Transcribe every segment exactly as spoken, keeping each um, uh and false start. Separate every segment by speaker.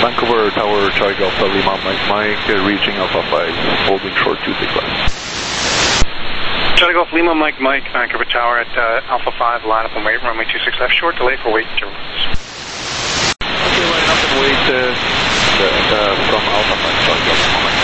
Speaker 1: Vancouver Tower, Charlie Golf Lima, Mike Mike, uh, reaching Alpha five, holding short two six left.
Speaker 2: Charlie Golf Lima, Mike Mike, Vancouver Tower at uh, Alpha five, line up and wait, runway two six left, short delay for wait turbulence.
Speaker 1: Okay, line up and wait uh, the, the, from Alpha five, Charlie Golf Lima, Mike.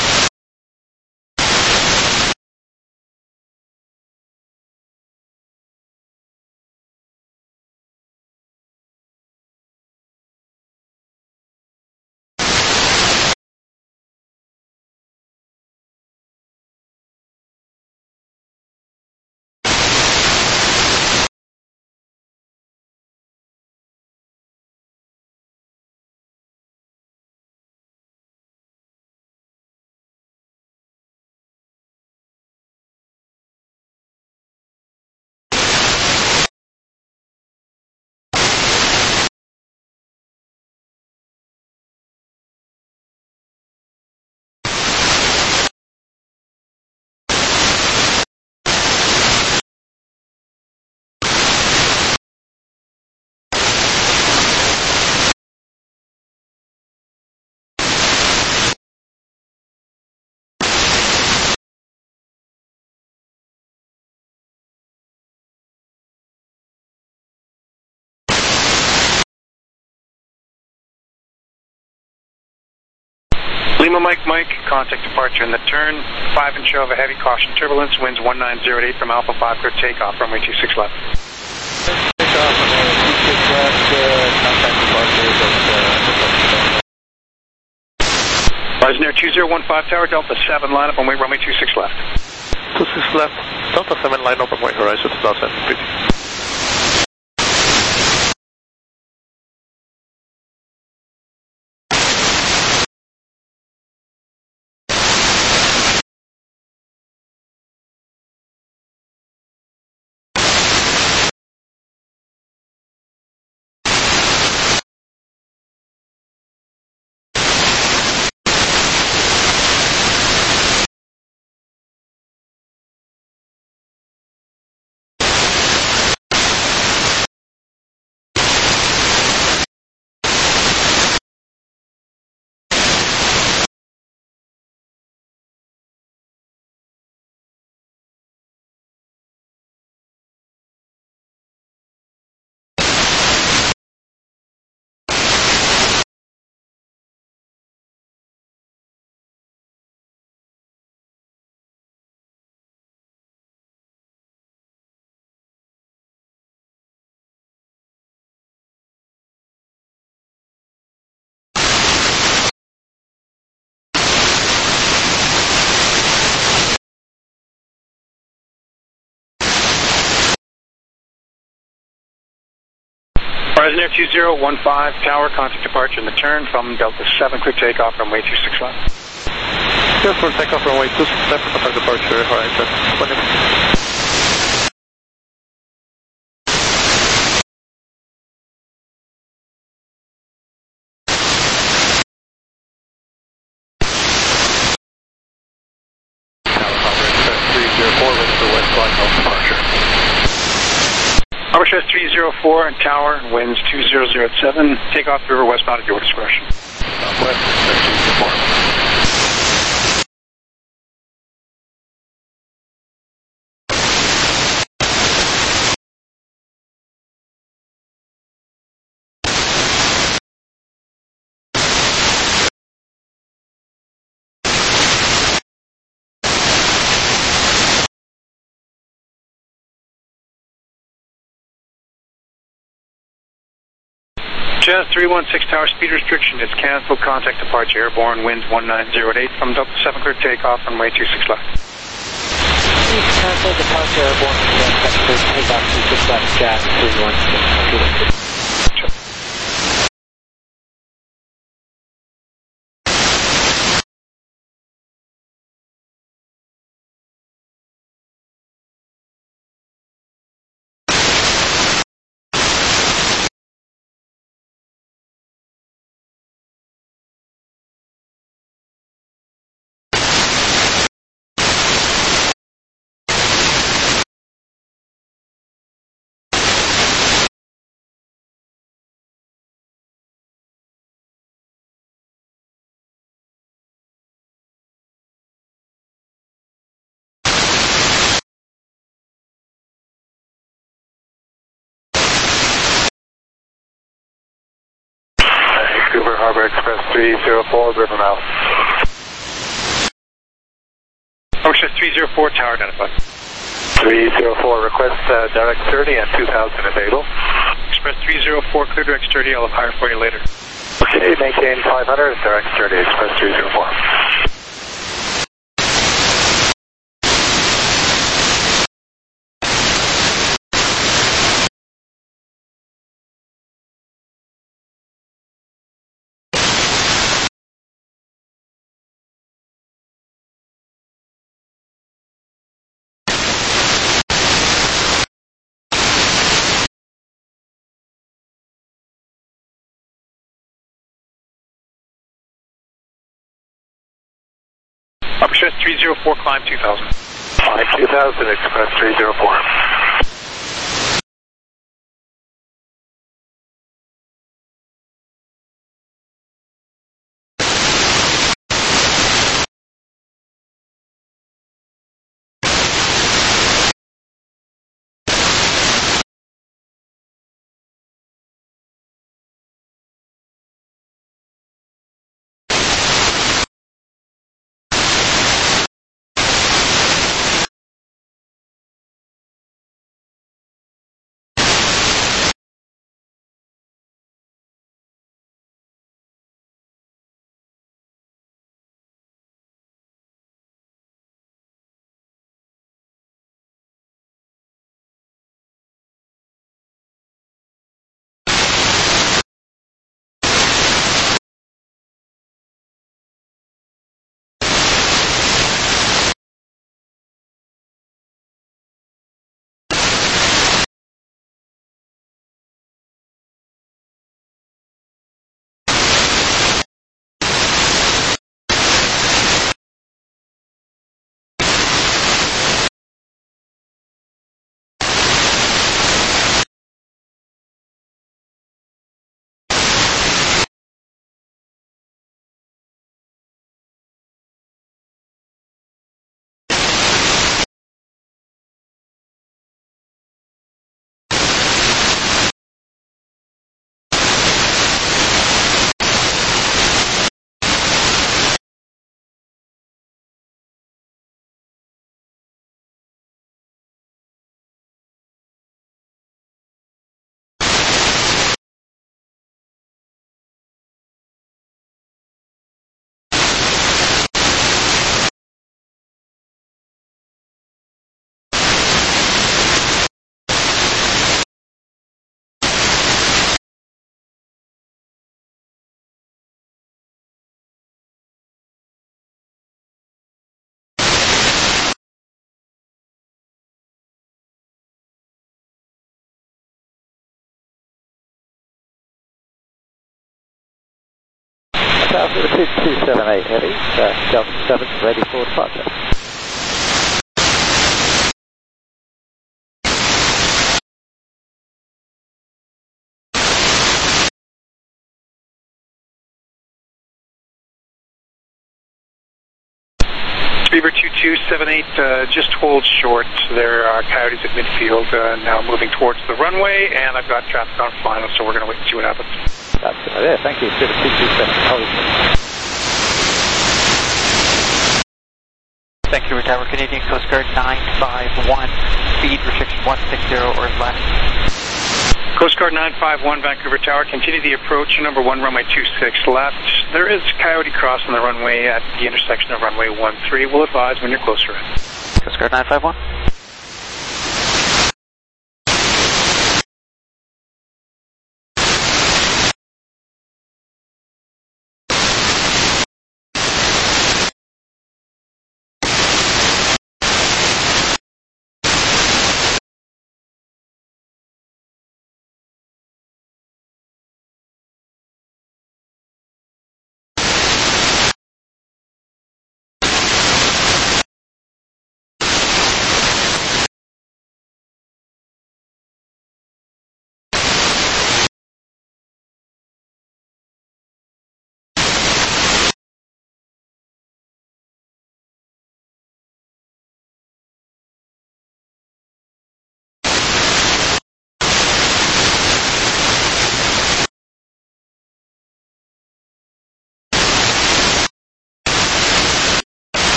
Speaker 2: Lima Mike Mike, contact departure in the turn, five inch over heavy caution turbulence, winds one nine zero eight from Alpha five, clear takeoff, runway two six left.
Speaker 1: Takeoff, runway two six left, uh, contact departure, uh,
Speaker 2: Ryanair two zero one five Tower, Delta seven, line up and wait, runway two six left.
Speaker 1: two six left, Delta seven, line up and wait, horizon two thousand feet.
Speaker 2: Ryanair two zero one five Tower, contact departure in the turn from Delta seven, clear takeoff, runway two six left.
Speaker 1: Clear for takeoff, runway two six left, contact departure, horizon twenty.
Speaker 2: Harbour three zero four and Tower, winds two zero zero seven, takeoff river westbound at your discretion.
Speaker 1: West, three zero four.
Speaker 2: Jazz three one six Tower, speed restriction is canceled, contact departure, airborne, winds one nine zero eight from Delta seven, clear takeoff, runway two six left.
Speaker 3: Please cancel departure, airborne, Delta seven, clear takeoff, two six left, Jazz three one six.
Speaker 1: Harbor Express three zero four, Rivermouth.
Speaker 2: Harbor Express three zero four, tower identified.
Speaker 1: three zero four, request uh, direct thirty and two thousand available.
Speaker 2: Express three zero four, clear direct thirty, I'll have higher for you later.
Speaker 1: Okay, maintain five hundred, direct thirty, Express three zero four.
Speaker 2: Harbor Express three zero four, climb two thousand.
Speaker 1: Climb two thousand, Express three zero four.
Speaker 3: South two two seven eight heavy, uh, Delta seven, ready for departure.
Speaker 2: Beaver two two seven eight, uh, just hold short. There are coyotes at midfield, uh, now moving towards the runway, and I've got traffic on final, so we're going to wait and see what happens.
Speaker 3: That's good idea, thank you. Beaver two two seven, hold.
Speaker 4: Thank you, Tower Canadian Coast Guard nine five one, speed restriction one sixty or less.
Speaker 2: Coast Guard nine five one, Vancouver Tower, continue the approach, number one, runway two six left. There is coyote crossing the runway at the intersection of runway one three. We'll advise when you're closer in.
Speaker 4: Coast Guard nine five one.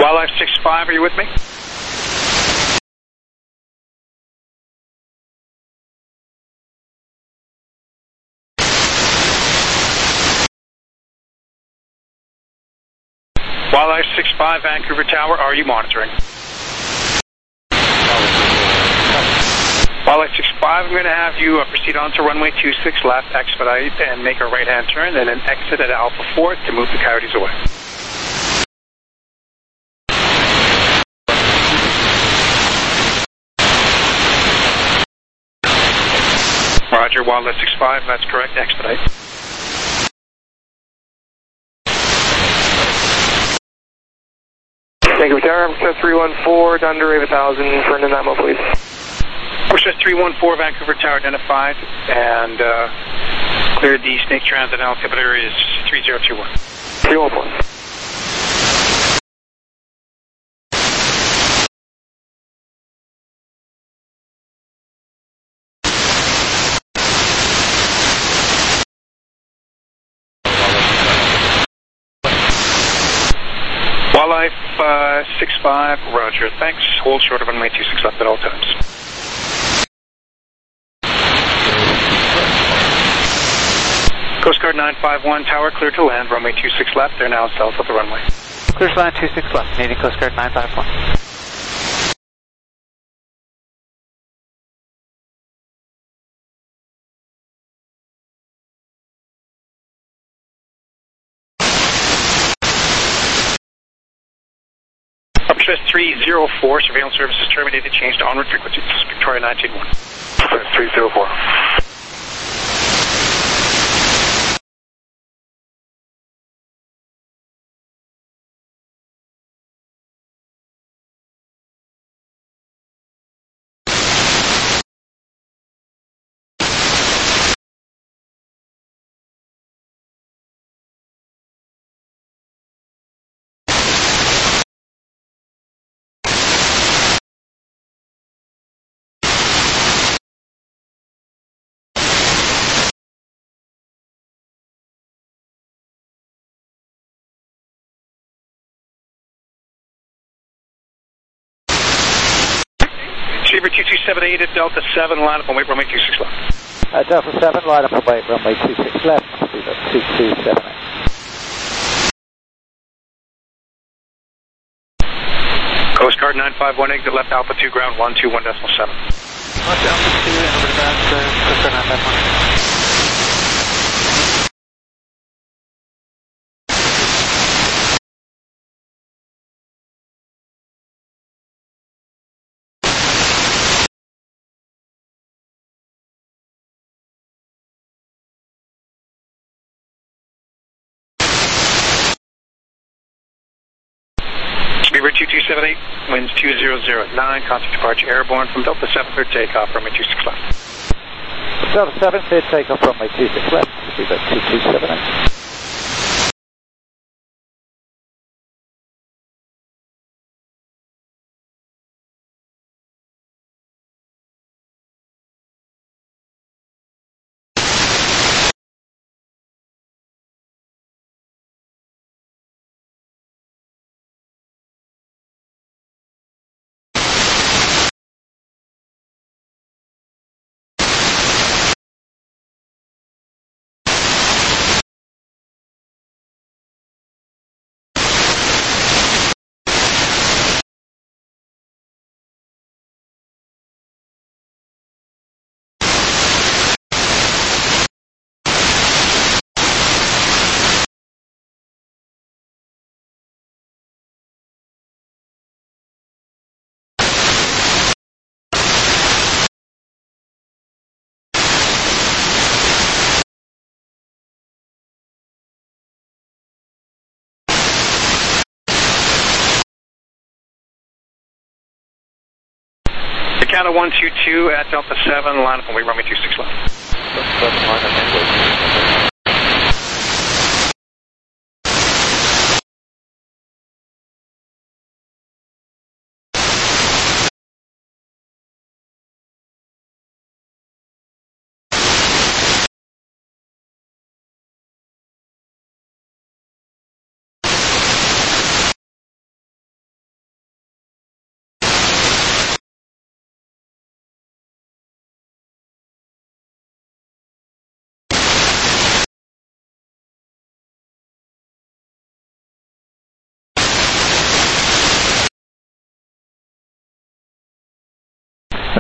Speaker 2: Wildlife six five, are you with me? Wildlife six five, Vancouver Tower, are you monitoring? Wildlife six five, I'm going to have you uh, proceed on to runway two six left, expedite, and make a right-hand turn, and then exit at Alpha four to move the coyotes away. Roger, Wildlife six five, that's correct, expedite.
Speaker 5: Vancouver Tower, I'm three one four, down to Rave one thousand, for an Nanaimo, please.
Speaker 2: Push three one four, Vancouver Tower identified, and uh, cleared the Snake Transit altimeter is three zero two one.
Speaker 5: three one four.
Speaker 2: Wildlife uh, six five, roger, thanks. Hold short of runway two six left at all times. Coast Guard nine five one, tower clear to land, runway two six left, they're now south of the runway.
Speaker 4: Clear to land two six left, Canadian Coast Guard nine five one.
Speaker 2: Upstress three zero four, surveillance services terminated, changed to onward frequencies, Victoria nineteen one.
Speaker 5: three zero four.
Speaker 2: Receiver two two seven eight at Delta seven, line up on wait runway two six left.
Speaker 3: Uh, Delta seven, line up and wait runway two six left, two two seven eight.
Speaker 2: Coast Guard nine five one, exit left Alpha two, ground one two one decimal seven.
Speaker 4: Watch Alpha two, and over to ground, uh, Coast Guard nine five one.
Speaker 2: Beaver two two seven eight, winds two zero zero nine, contact departure airborne from Delta seven, clear takeoff, runway two six left.
Speaker 3: Delta seven, clear takeoff runway two six left, Beaver two two seven eight.
Speaker 2: Count of one two two at Delta seven, line up and wait runway two six left.
Speaker 1: Line up and wait.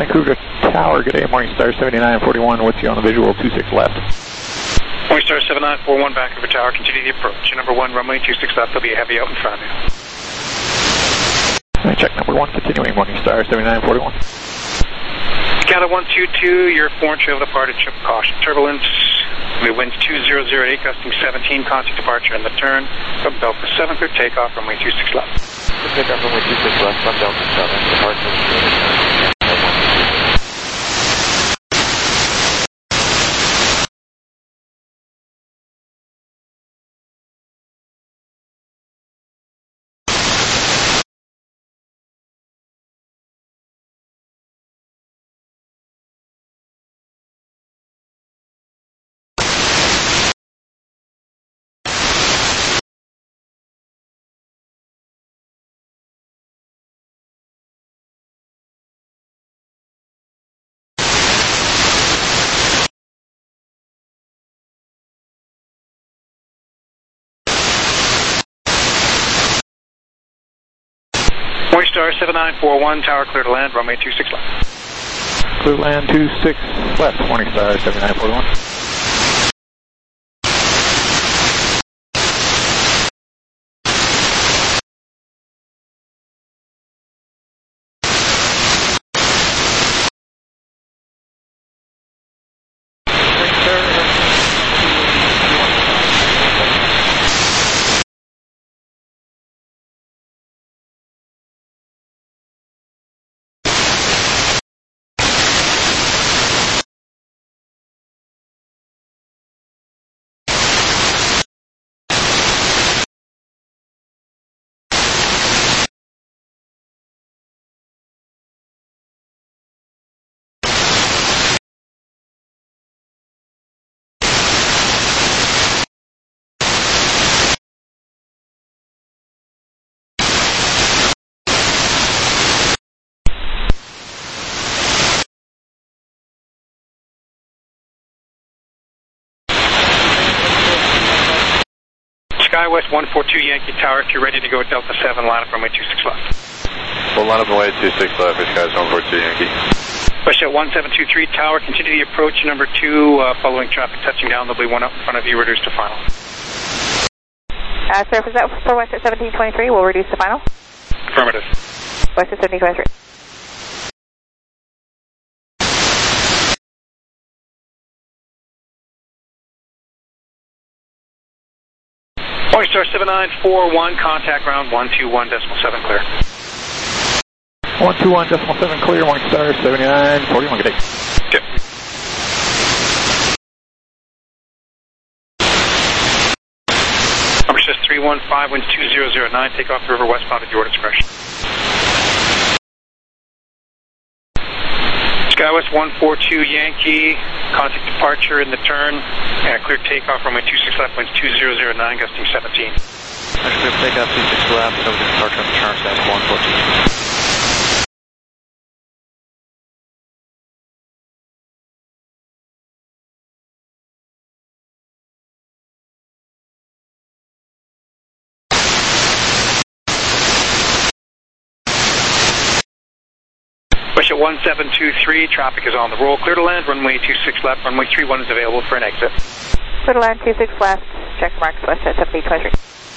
Speaker 6: Vancouver Tower, good day, Morningstar seventy-nine forty-one with you on the visual, two six left.
Speaker 2: Morningstar seven nine four one, Vancouver Tower, continue the approach. Number one, runway two six left, there'll be a heavy out in front of you.
Speaker 6: Right, check number one, continuing, Morningstar seventy-nine forty-one.
Speaker 2: Canada one two two, your foreign trail departed, trip caution, turbulence. We winds two zero zero eight, gusting seventeen, contact departure in the turn. From Delta seven, clear takeoff, runway two six left.
Speaker 1: Pick up runway two six left, from Delta seven, departure in the turn.
Speaker 2: Morningstar seven nine four one, tower clear to land, runway two six left.
Speaker 6: Clear land two six left, Morningstar seventy-nine forty-one.
Speaker 2: SkyWest one four two Yankee Tower, if you're ready to go at Delta seven, line up runway two six left.
Speaker 1: We'll line up runway two six left, for SkyWest one four two Yankee.
Speaker 2: WestJet one seven two three Tower, continue the approach. Number two, uh, following traffic touching down, there'll be one up in front of you, reduced to final.
Speaker 7: Uh, sir, is that for WestJet seventeen twenty-three? We'll reduce to final.
Speaker 2: Affirmative.
Speaker 7: WestJet seventeen twenty-three.
Speaker 2: Morningstar seven nine four one, contact ground one two one decimal seven clear.
Speaker 6: one two one decimal seven clear, Morningstar seventy-nine forty-one, good day.
Speaker 2: Okay. Number says three one five, winds two zero zero nine, take off river westbound at your discretion. SkyWest one four two Yankee, contact departure in the turn, and clear takeoff runway two six left, winds two zero zero nine, gusting seventeen.
Speaker 1: Clear takeoff two six left, over the departure in the turn, SkyWest one four two.
Speaker 2: WestJet one seven two three, traffic is on the roll. Clear to land, runway two six left, runway three one is available for an exit.
Speaker 7: Clear to land two six left, check marks, WestJet seventeen twenty-three.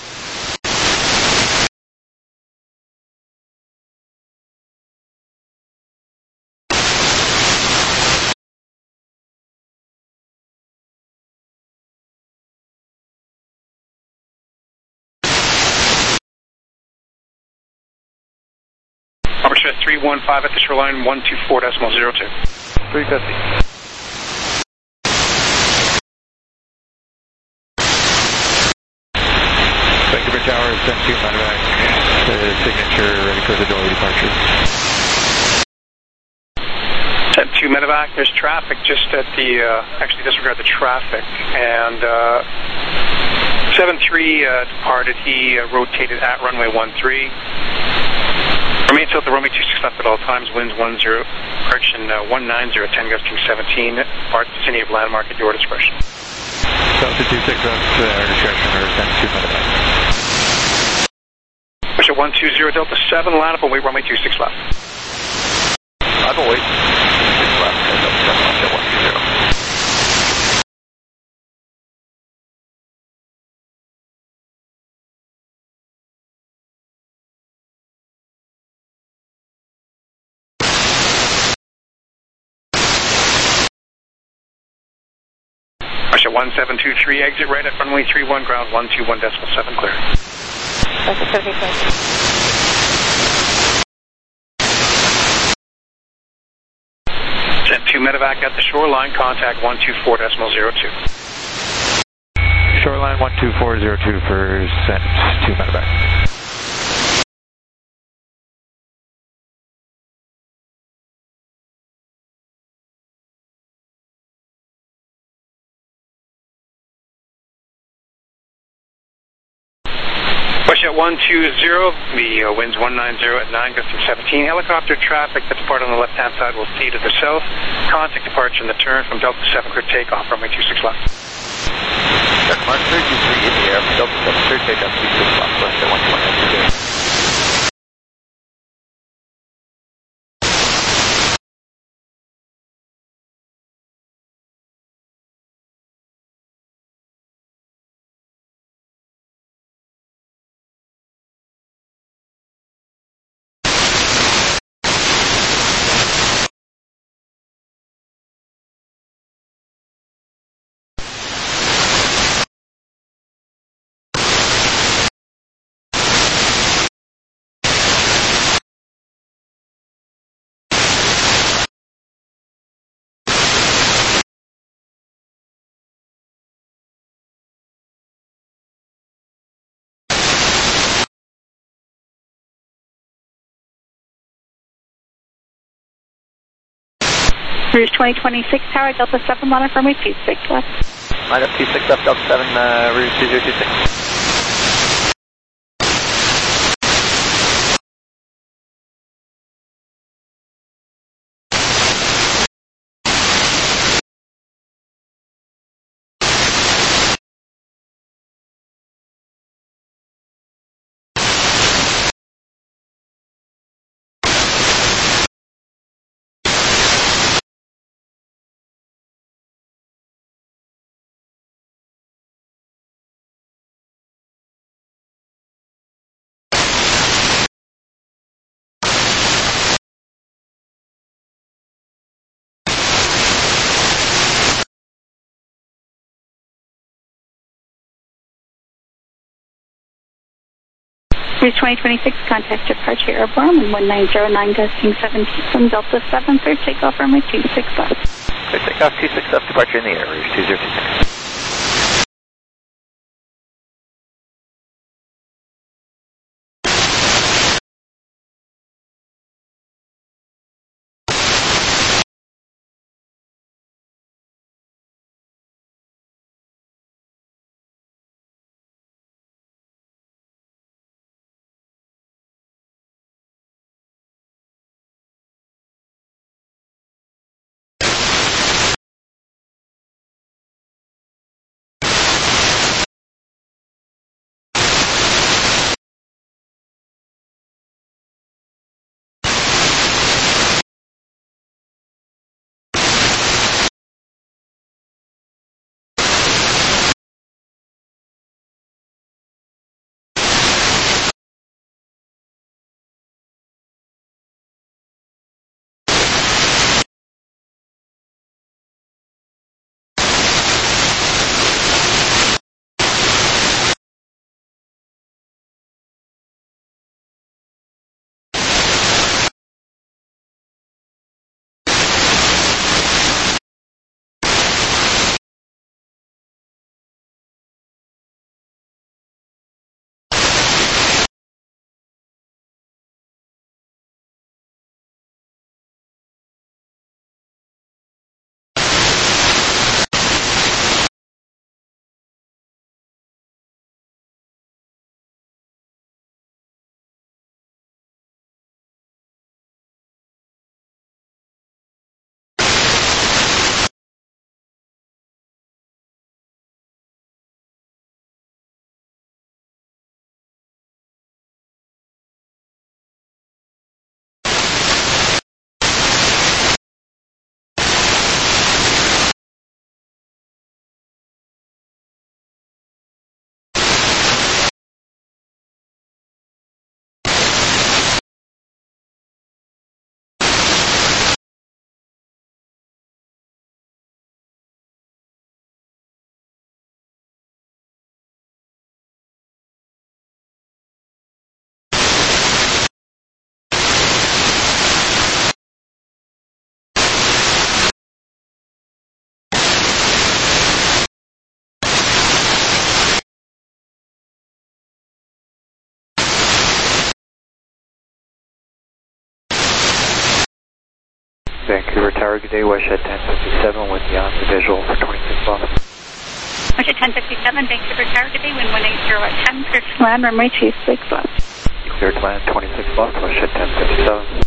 Speaker 2: WestJet three one five at the shoreline, one two four decimal zero two.
Speaker 1: three fifty. Vancouver Tower, send two medevac, the signature, ready for the Dory departure.
Speaker 2: At two medevac, there's traffic just at the, uh, actually disregard the traffic, and uh, seven three uh, departed, he uh, rotated at runway one three. Remain south of runway two six left at all times, winds one zero, correction uh, one nine zero ten, gusting seventeen, part vicinity of landmark at your discretion.
Speaker 1: Delta two six left, uh, our discretion, or send two medevac.
Speaker 2: WestJet one two zero Delta seven, line up and wait runway two six left.
Speaker 1: I will wait.
Speaker 2: one seven two three, exit right at runway three one, ground one two one decimal seven, clear.
Speaker 7: That's a seventy point.
Speaker 2: Sent two medevac at the shoreline, contact one two four decimal zero two.
Speaker 6: Shoreline one two four zero two for sent two medevac.
Speaker 2: Westjet one two zero, the uh, wind's one nine zero at nine, gusting seventeen. Helicopter traffic that's part on the left-hand side will see to the south. Contact departure in the turn from Delta seven, clear takeoff, runway two six left.
Speaker 1: Check mark three two three in the air, Delta seven, clear takeoff, two six left, left at one two one nine two.
Speaker 8: Cruise twenty twenty-six, Tower Delta seven, line up runway two six left.
Speaker 1: Line up two six left, Delta seven, uh, route two zero two six.
Speaker 8: Cruise twenty twenty-six, contact departure airborne, and one nine zero nine, gusting seventeen from Delta seven, clear takeoff, runway two six left.
Speaker 1: Clear takeoff, two six left, departure in the air, route two zero two six.
Speaker 3: Vancouver Tower, good day, Westhead ten fifty-seven with the on the visual for twenty-six left.
Speaker 8: Westhead ten fifty-seven, Vancouver Tower, good day, wind one eight zero at ten, clear to land, runway two six left.
Speaker 3: Clear to land, twenty-six left, Westhead ten fifty-seven.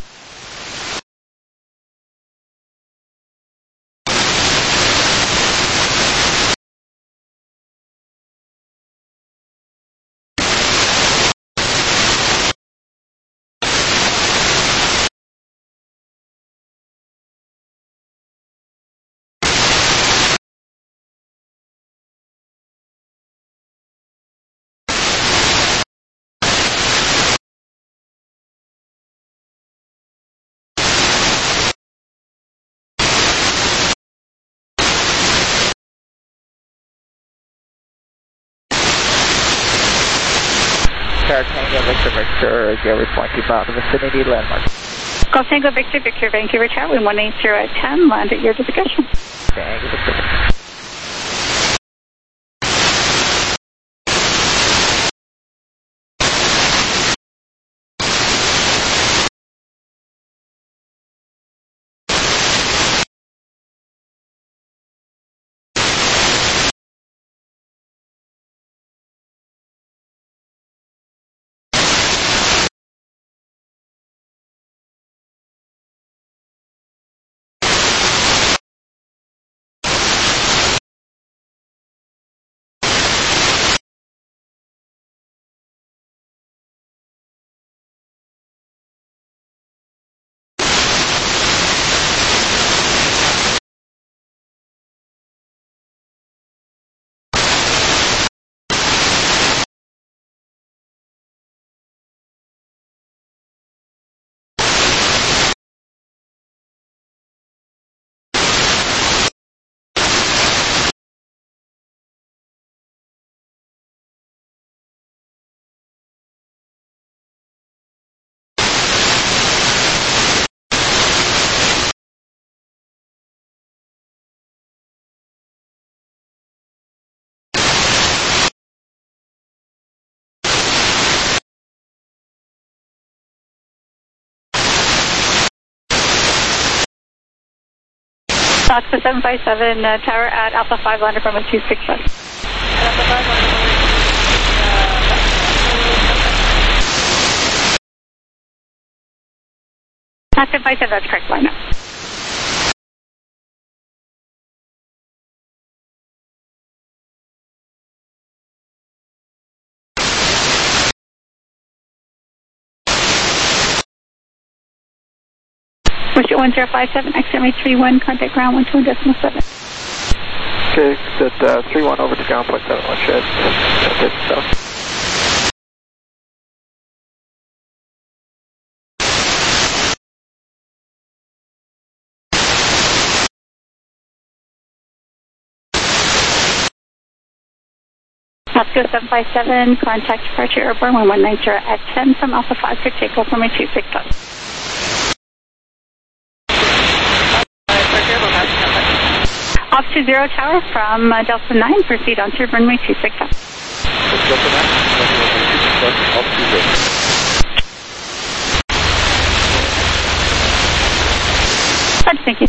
Speaker 6: Tower Tango Victor Victor, Gary Pointy Mountain vicinity landmark.
Speaker 8: Golf Tango Victor Victor, Vancouver Tower, wind one eight zero at ten, land at your discretion.
Speaker 6: Tango Victor.
Speaker 8: Oscar seven five seven, uh, tower at Alpha five, lander from a two six left. Alpha five, lander from a Oscar five seven, that's correct, line up. Wish one zero five seven, X M A three one, contact ground one two decimal seven.
Speaker 6: Okay, set uh, three one over to ground point seven one shed. That's south.
Speaker 8: Oscar seven five seven, contact departure airborne one one nine zero at ten from Alpha five for takeoff from a two six left. Off to zero tower from uh, Delta nine, proceed on to runway two six left.
Speaker 1: Delta nine, runway two six left, off to zero.
Speaker 8: Roger, thank you.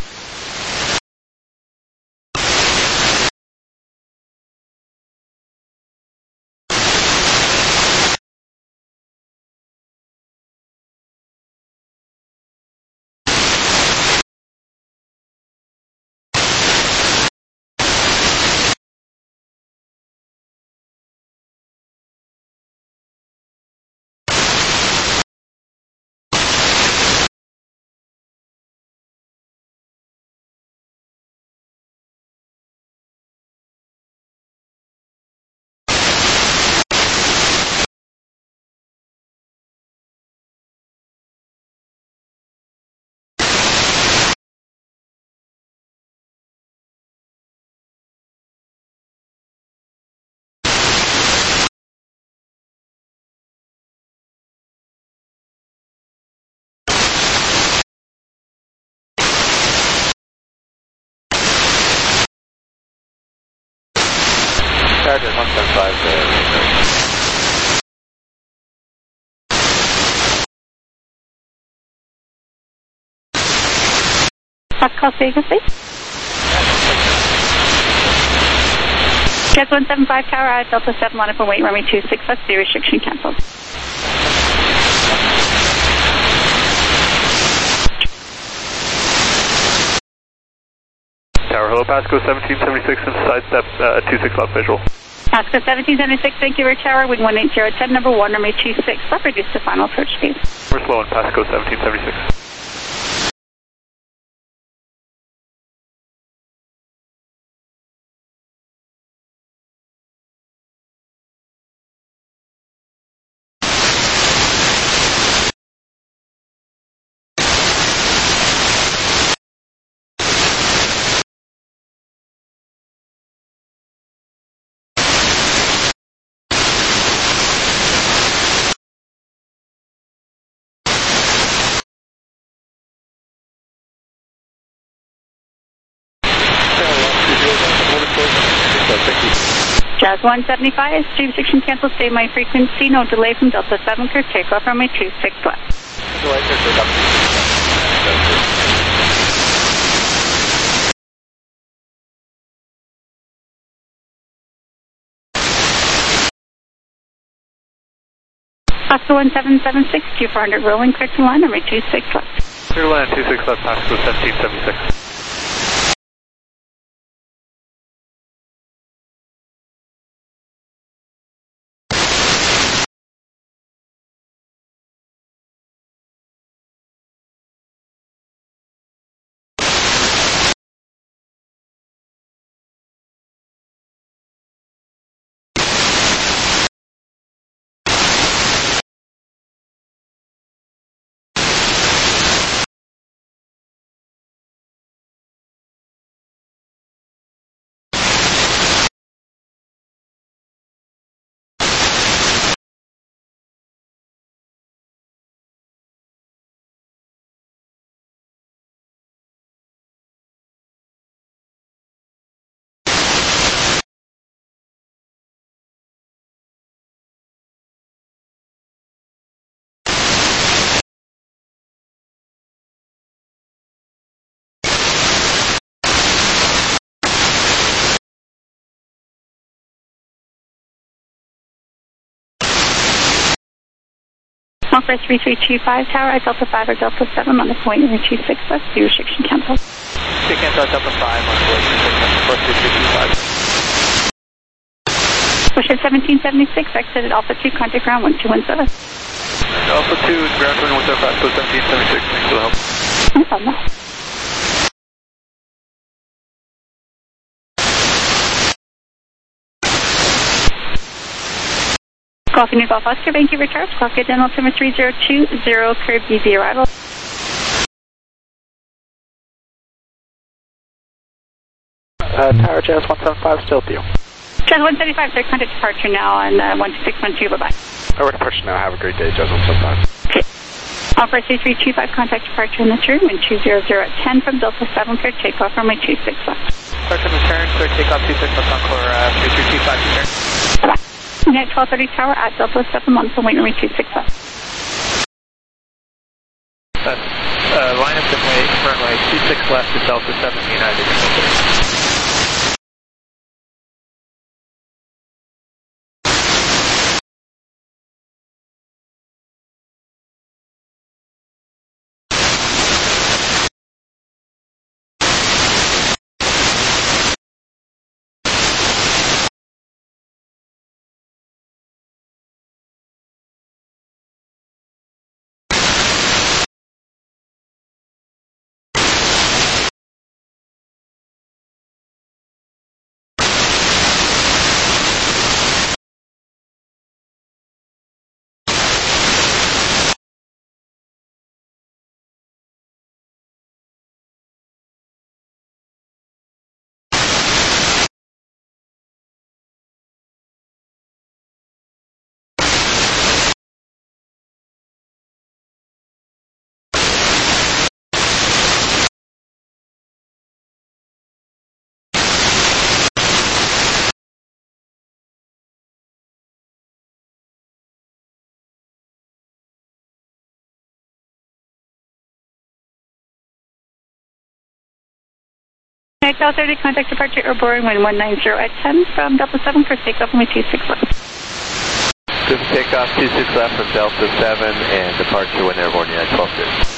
Speaker 1: Charger one seven five, uh,
Speaker 8: Las Vegas, please. Jazz one seven five Tower at Delta seven, line up and wait, runway two six left, zero restriction canceled.
Speaker 1: Tower, hello, Pasco seventeen seventy-six and sidestep uh, two six left visual.
Speaker 8: Pasco seventeen seventy-six, Vancouver Tower, wind one eight zero ten, number one, runway two six left, reduce to final approach speed.
Speaker 1: We're slow on Pasco seventeen seventy-six.
Speaker 8: Jazz one seventy-five, stream restriction cancel, stay my frequency, no delay from Delta seven, clear takeoff, runway two six left. Pasco one seven seven six, Q four hundred rolling, clear to line, runway two six left.
Speaker 1: Clear line two six left, Pasco seventeen seventy-six.
Speaker 8: Conference three three two five Tower at Delta five or Delta seven on the point, runway two six left, zero restriction cancel.
Speaker 3: Two cancel at Delta five on board two six left, plus three three two five.
Speaker 8: Bushhead seventeen seventy-six, exit at Alpha two, contact ground one two one seven.
Speaker 1: Alpha two, ground twenty one seven, Pasco seventeen seventy-six, thanks for the help.
Speaker 8: No problem. Coffee New Golf Oscar, Vancouver Tower, Coffee Dental Altimeter three zero two zero, clear B Z arrival.
Speaker 6: Uh, Tower Jazz one seven five, still with you.
Speaker 8: Jazz one seventy-five, sir, contact departure now on uh, one two six one two, bye-bye.
Speaker 6: Over departure now, have a great day, Jazz one seven five.
Speaker 8: Okay. Alpha three three two five, contact departure in the turn, wind two zero zero at ten from Delta seven, clear takeoff, runway two six left.
Speaker 3: Start from the turn, clear takeoff two six left, Encore uh, three three two five, turn.
Speaker 8: Bye-bye. Net twelve thirty Tower at Delta seven, on from wait, runway two six left.
Speaker 3: That's uh, line up and wait, runway two six left to Delta seven, United.
Speaker 8: Excel thirty, contact departure airborne wind one nine zero at ten from Delta seven for takeoff runway two six left.
Speaker 1: Good takeoff two six left from Delta seven and departure wind airborne United twelve thirty.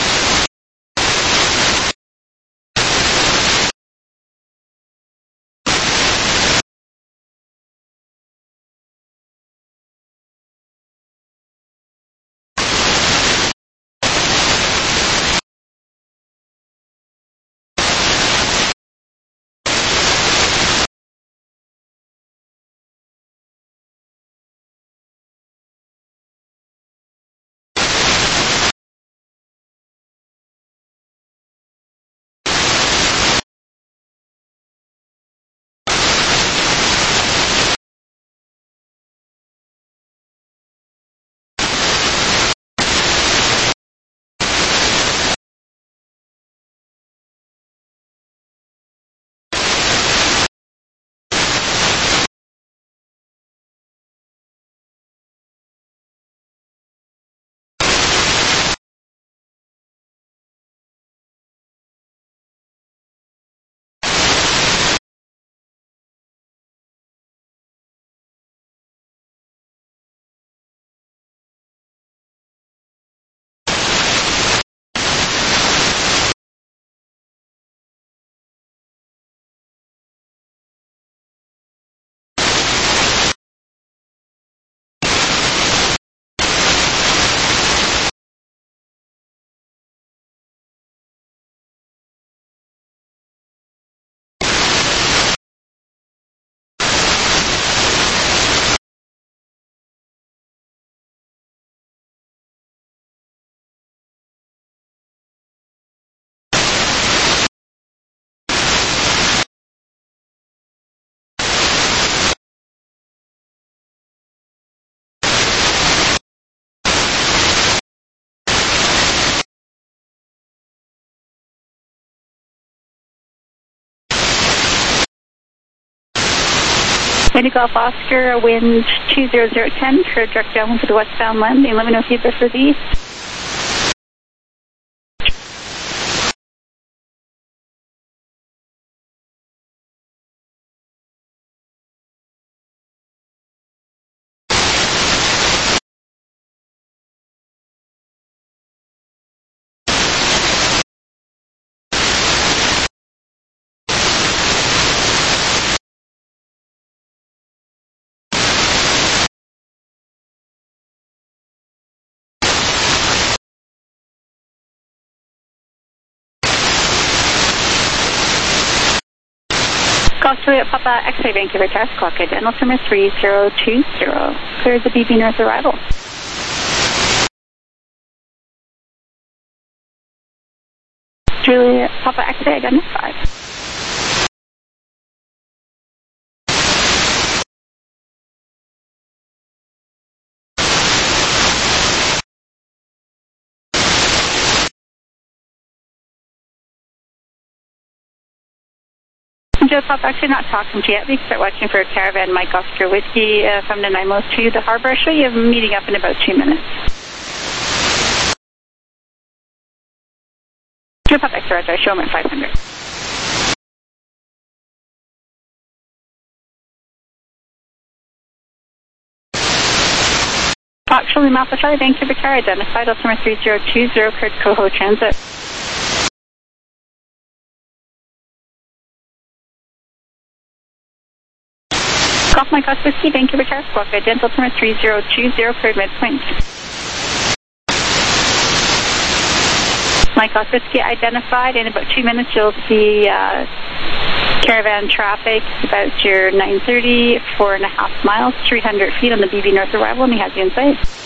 Speaker 8: Windy Golf Oscar, wind two zero zero ten, for direct downwind to the westbound landing. Let me know if you prefer the east. Golf Juliet Papa X-ray Vancouver Test clock identical altimeter three zero two zero. Clear the B B North arrival. Juliet Papa X-ray identified. Joe Pop, actually not talking to you yet. We can start watching for a Caravan Mike Oscar Whiskey uh, from the Nanaimo to the harbor. I'll show you a meeting up in about two minutes. Joe Pop, X-ray, Roger, show him at five hundred. Actually, Mapa Charlie, Vancouver Tower, identified, altimeter three zero two zero, Kurt Coho Transit. Golf Mike Oscar Whiskey, Vancouver Tower, squawk, identical altimeter three zero two zero, cleared midpoint. Mike Oscar Whiskey identified. In about two minutes, you'll see uh, caravan traffic about your nine thirty, four and a half miles, three hundred feet on the B B North arrival, and he has you in sight.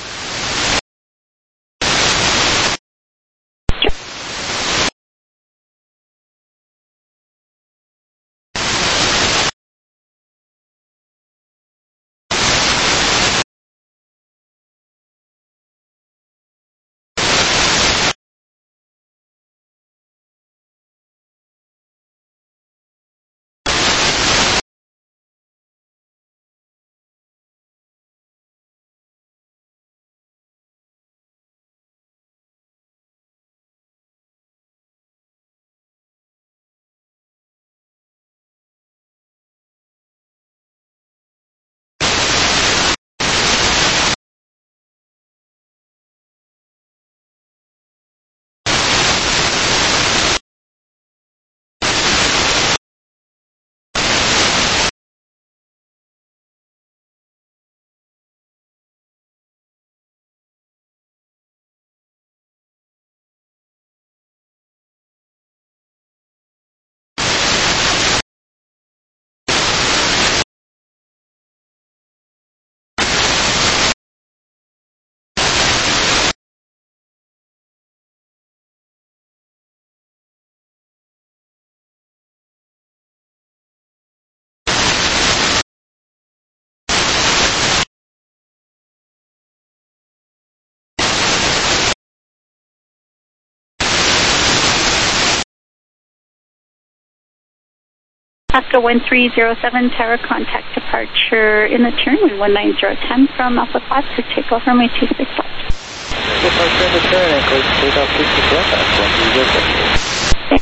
Speaker 8: Alaska one three zero seven, tower contact departure in the turn, wind one nine zero ten from Alpha Class to take off runway two six left.
Speaker 3: Departure in the turn and close to take off two six left, that's one three zero seven.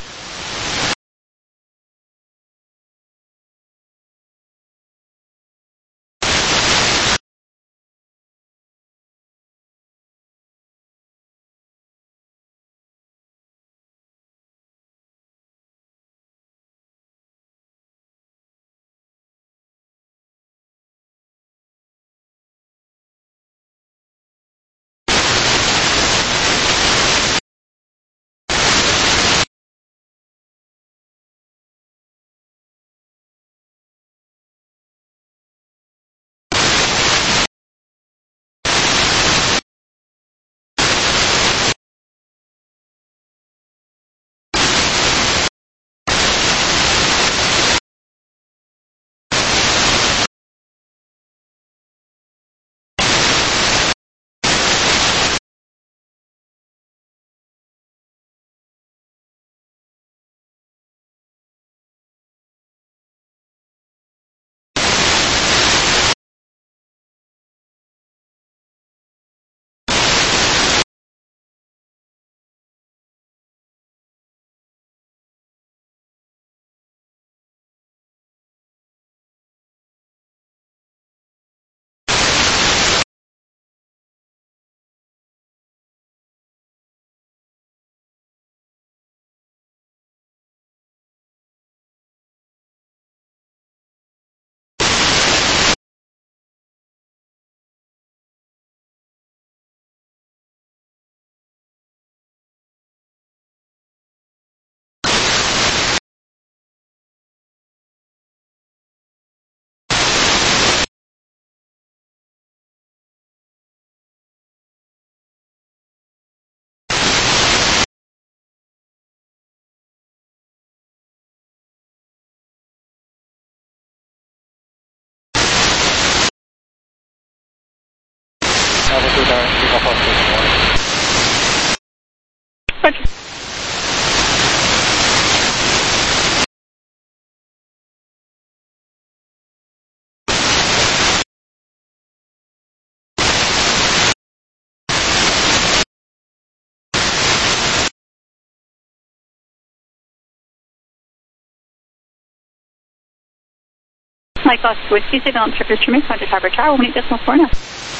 Speaker 3: Altitude R, take off on station one.
Speaker 8: Roger. Mike Oscar Whiskey, signal on surface to me, contact Harbor Tower, one eight decimal four now.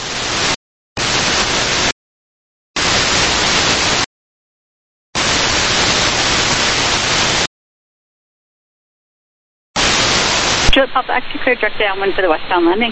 Speaker 8: Juliet Papa X-ray clear direct downwind for the westbound landing.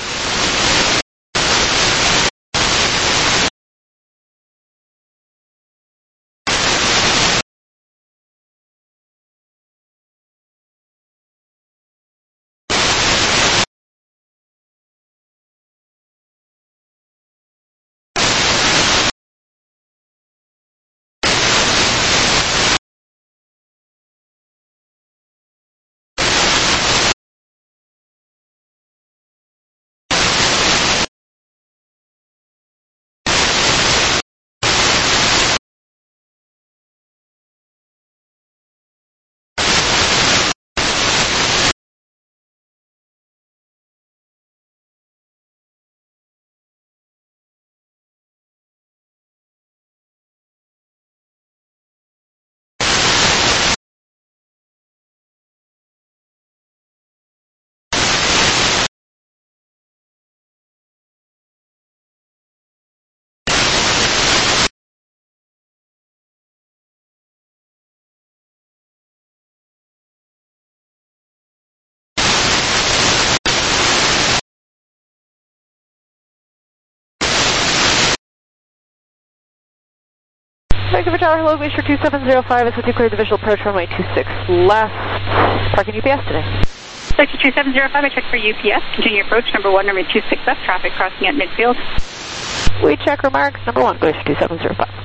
Speaker 7: Vancouver Tower, hello, Glacier two seven zero five, is with you clear the visual approach runway two six left. Parking U P S today.
Speaker 8: Glacier two seven zero five, I check for U P S. Continue approach, number one, runway two six left, traffic crossing at midfield.
Speaker 7: We check remarks, number one, Glacier two seven zero five.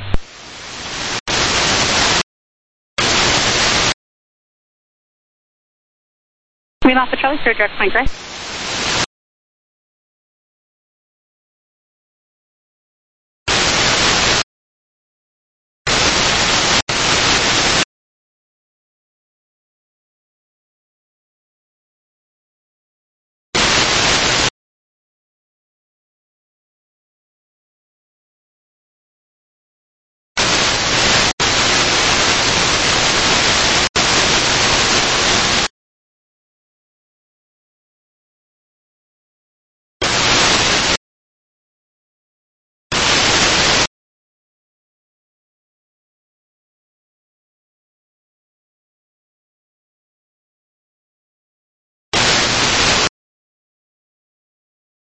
Speaker 8: Wheel Alpha Charlie, clear direct flank right.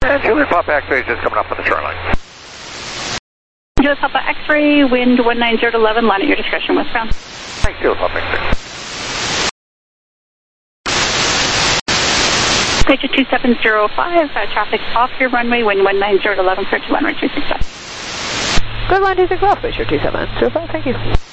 Speaker 1: And Juliet Papa X-ray is just coming up on the shoreline.
Speaker 8: Juliet Papa X-ray, wind one nine zero to eleven, line at your discretion, westbound.
Speaker 1: Thanks, Juliet Papa X-ray.
Speaker 8: Picture two seven zero five, uh, traffic off your runway, wind one nine zero to eleven, clear to one right two six five.
Speaker 7: Good line two six off, Glacier two seven zero five, thank you.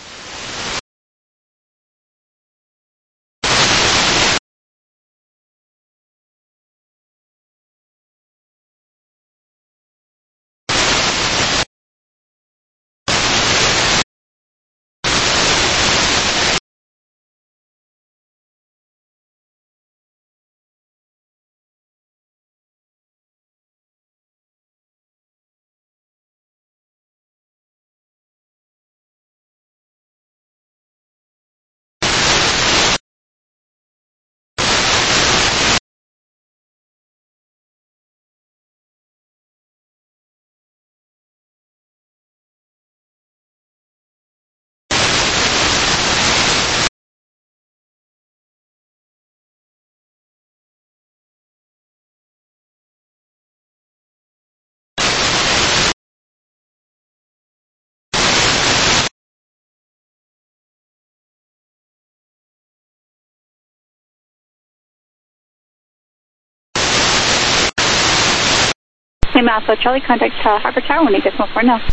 Speaker 8: Hey, Alpha Charlie, contact uh, Harbor Tower when you get more now.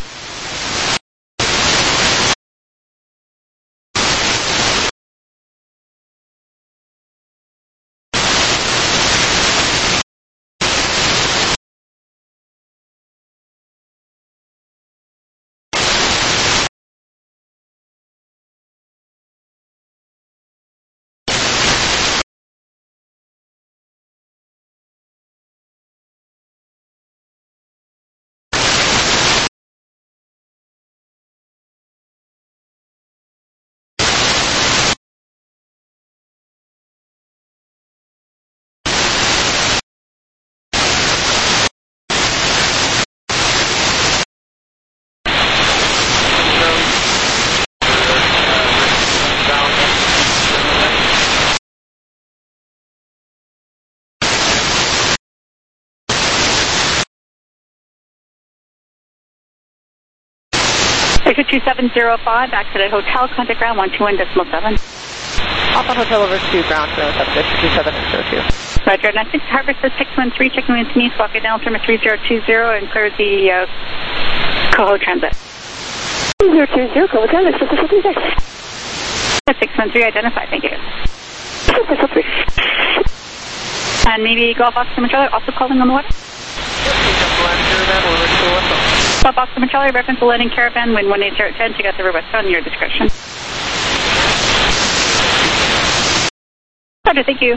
Speaker 8: Picture two seven zero five, back to the hotel, contact ground one two one decimal seven.
Speaker 7: Off on hotel over to ground zero seven, Glacier two seven zero two.
Speaker 8: Roger, nine six, Harbor says six one three, checking wind to east, walking down, terminal three zero two zero, and clear the uh, Coho Transit.
Speaker 5: zero two zero, Coho Transit, six one three.
Speaker 8: six one three, identified, thank you.
Speaker 5: six one three.
Speaker 8: And maybe Golf Oscar Charlie, also calling on the water? Golf Oscar Charlie, reference the landing caravan, wind one eight zero ten, check out the river westbound at your discretion. Roger, thank you.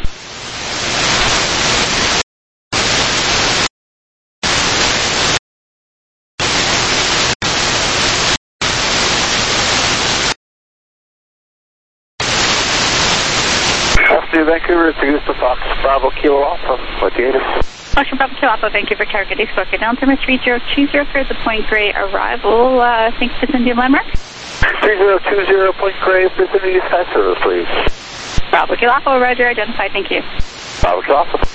Speaker 1: Altitude Vancouver, Produce the Fox, Bravo Kilo Alpha, what the
Speaker 8: Ocean Bravo Kilo Alpha, Vancouver Tower, good day, spoken down, terminal three zero two zero, clear the Point Grey arrival, uh, thanks to Indian landmark.
Speaker 1: three zero two zero, Point Grey, vicinity side service, please.
Speaker 8: Bravo Kilo Alpha, Roger, identified, thank you.
Speaker 1: Bravo Kilo Alpha.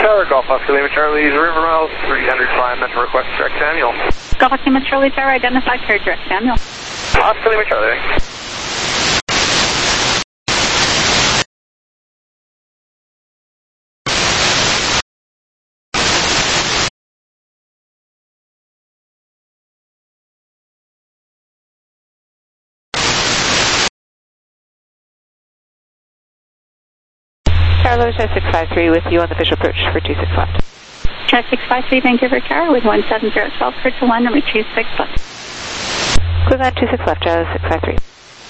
Speaker 5: Tower, Golf Oscar Lima Charlie's River Miles, three hundred climb, that's a request, direct Samuel.
Speaker 8: Golf Oscar Lima Charlie Tower, identified, clear direct Samuel.
Speaker 5: Oscar Lima Charlie.
Speaker 7: Tower Louis six five three with you on the visual approach for two six left.
Speaker 8: Chess six five three, Vancouver Tower with one seven zero twelve, clear to land, runway two six left.
Speaker 7: Clear land two six left, Jazz six five three.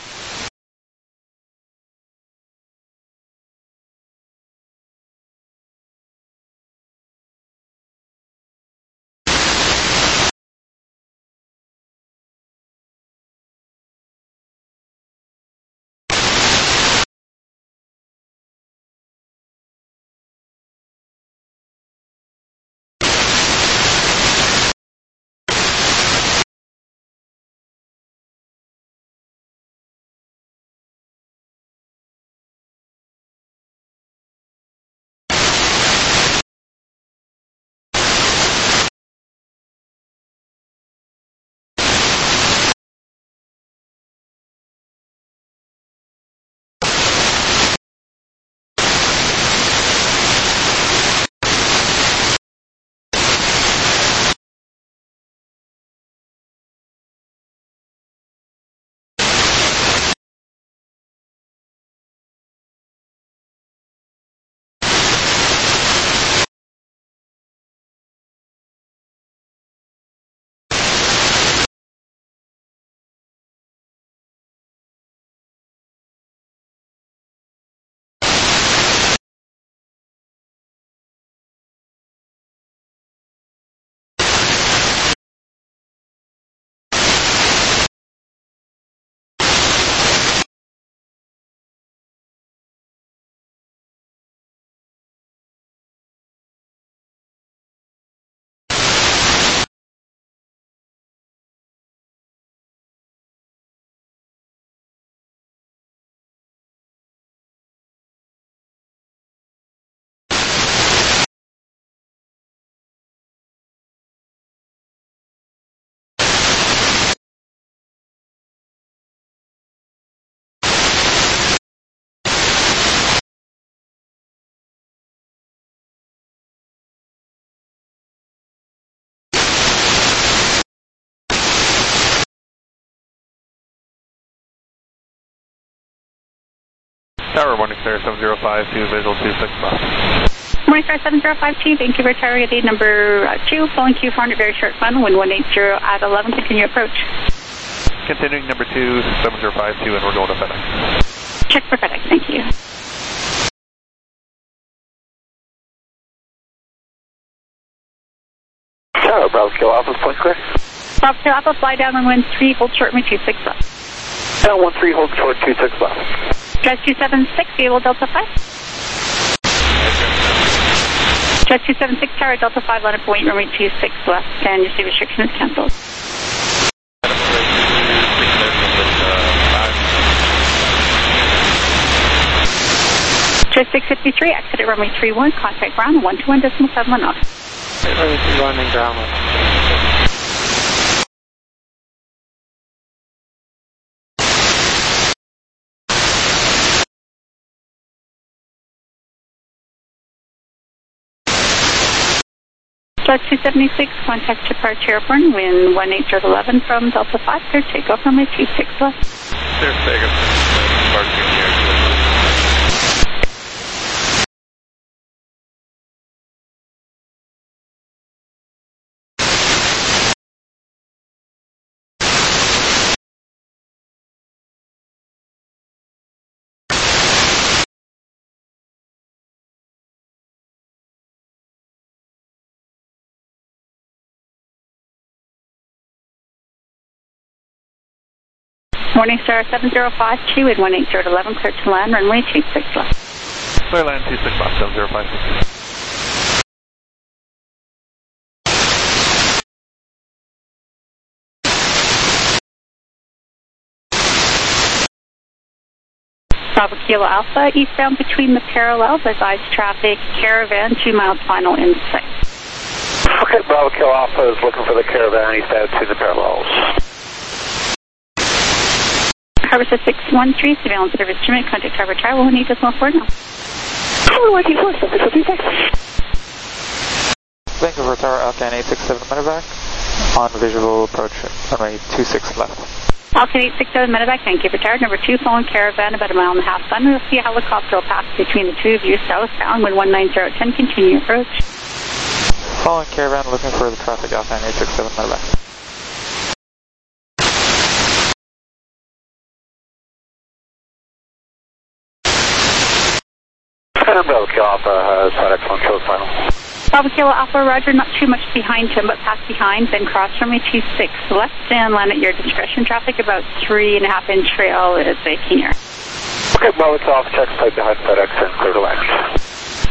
Speaker 1: Tower, Morning Star seven zero five two, visual two six left.
Speaker 8: Morning Star seven zero five two, Vancouver Tower, lead number two, following Q four hundred, very short final, wind one eight zero at eleven, continue approach.
Speaker 1: Continuing number two, seven zero five two, and we're going to FedEx.
Speaker 8: Check for FedEx, thank you.
Speaker 5: Tower, Bravo Kill Alpha, point clear.
Speaker 8: Bravo Kill Alpha, fly down on wind three, hold short, runway two six left.
Speaker 5: Down one three, hold short, two six left.
Speaker 8: Jazz two seven six, Able Delta five. Jazz two seven six, Tower Delta five, line up point, runway two six left, and your speed restriction is cancelled. Jazz six fifty-three, exit at runway three one, contact ground, one two one decimal seven one off.
Speaker 3: Running ground.
Speaker 8: Flight two seventy-six, contact departure airborne, wind one eight zero eleven from Delta five, clear takeoff runway two six left.
Speaker 1: Clear takeoff, departure here.
Speaker 8: Morning Star seven zero five two and one eight zero eleven, clear to land, runway two six left.
Speaker 1: Clear land two six left, seven zero five six.
Speaker 8: Bravo Kilo Alpha, eastbound between the parallels, advise traffic, Caravan, two miles final in sight.
Speaker 1: Okay, Bravo Kilo Alpha is looking for the Caravan eastbound between the parallels.
Speaker 8: Harbor six one three, surveillance service terminate, contact Harbor Tower, one eight decimal four now.
Speaker 5: Harbor one two four, six one three six.
Speaker 6: Vancouver Tower, Alcan eight six seven medevac, on visual approach, runway two six left.
Speaker 8: Alcan eight six seven medevac, Vancouver Tower, number two, following Caravan, about a mile and a half sun. We'll see a helicopter will pass between the two of you southbound, when one nine zero ten, continue approach.
Speaker 6: Following Caravan, looking for the traffic, Alcan eight six seven medevac.
Speaker 1: Bravo Kilo Alpha has had excellent show final.
Speaker 8: Bravo Kilo Alpha, roger, not too much behind him, but pass behind, then cross runway two six left and land at your discretion. Traffic about three and a half inch trail is eighteen here.
Speaker 1: Okay, Bravo Kilo Alpha, check site behind FedEx and clear to land.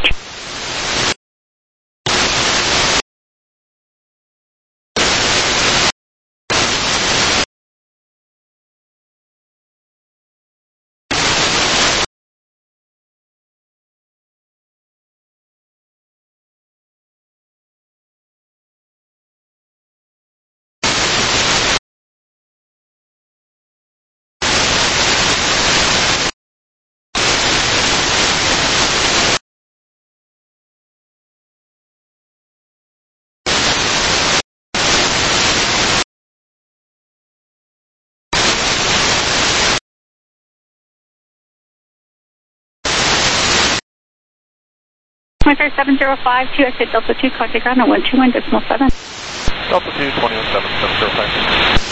Speaker 8: Twenty-four seven zero five two, exit Delta two, contact ground at one two one decimal seven.
Speaker 1: Delta two, twenty-one seven seven zero five.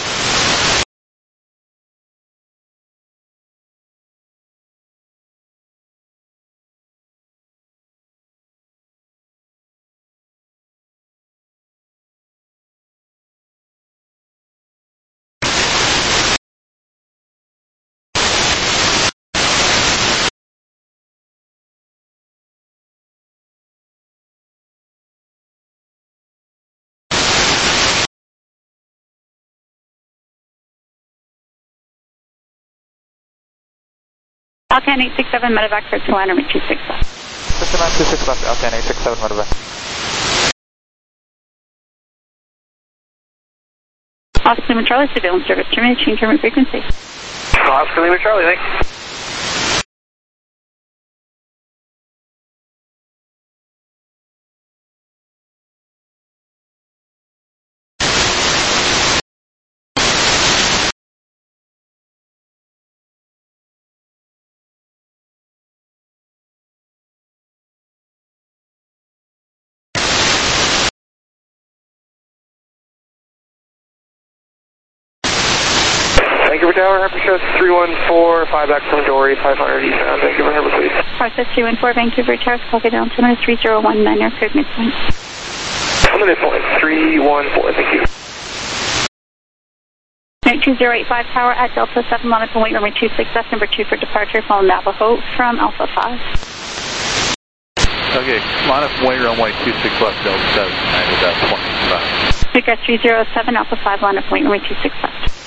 Speaker 8: Alcan eight six seven medevac for Tulane, number two six left.
Speaker 6: System nine two six left, Alcan eight six seven medevac.
Speaker 8: Oscar Lima Charlie, surveillance service terminate, change terminate frequency.
Speaker 5: Oscar Lima Charlie, thanks. Vancouver Tower, Harbor Show three one four, five back from Dory, five hundred eastbound, Vancouver Harbor, please.
Speaker 8: Process three one four, Vancouver Tower, call it down to three zero one nine, aircraft midpoint.
Speaker 5: On the midpoint, three one four, thank you.
Speaker 8: Night two zero eight five Tower at Delta seven, line up and wait runway two six left, number two for departure, following Navajo from Alpha five.
Speaker 1: Okay, line up and wait runway two six left, Delta seven, nine is at twenty-five.
Speaker 8: Victor three zero seven, Alpha five, line up and wait runway two six left.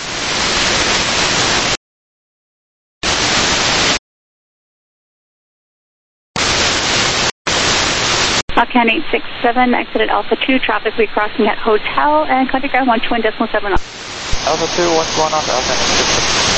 Speaker 8: Alcan eight six seven, exited Alpha two, traffic recrossing at Hotel, and contact ground one two one decimal seven.
Speaker 6: Alpha two, what's going on to Alcan eight six seven?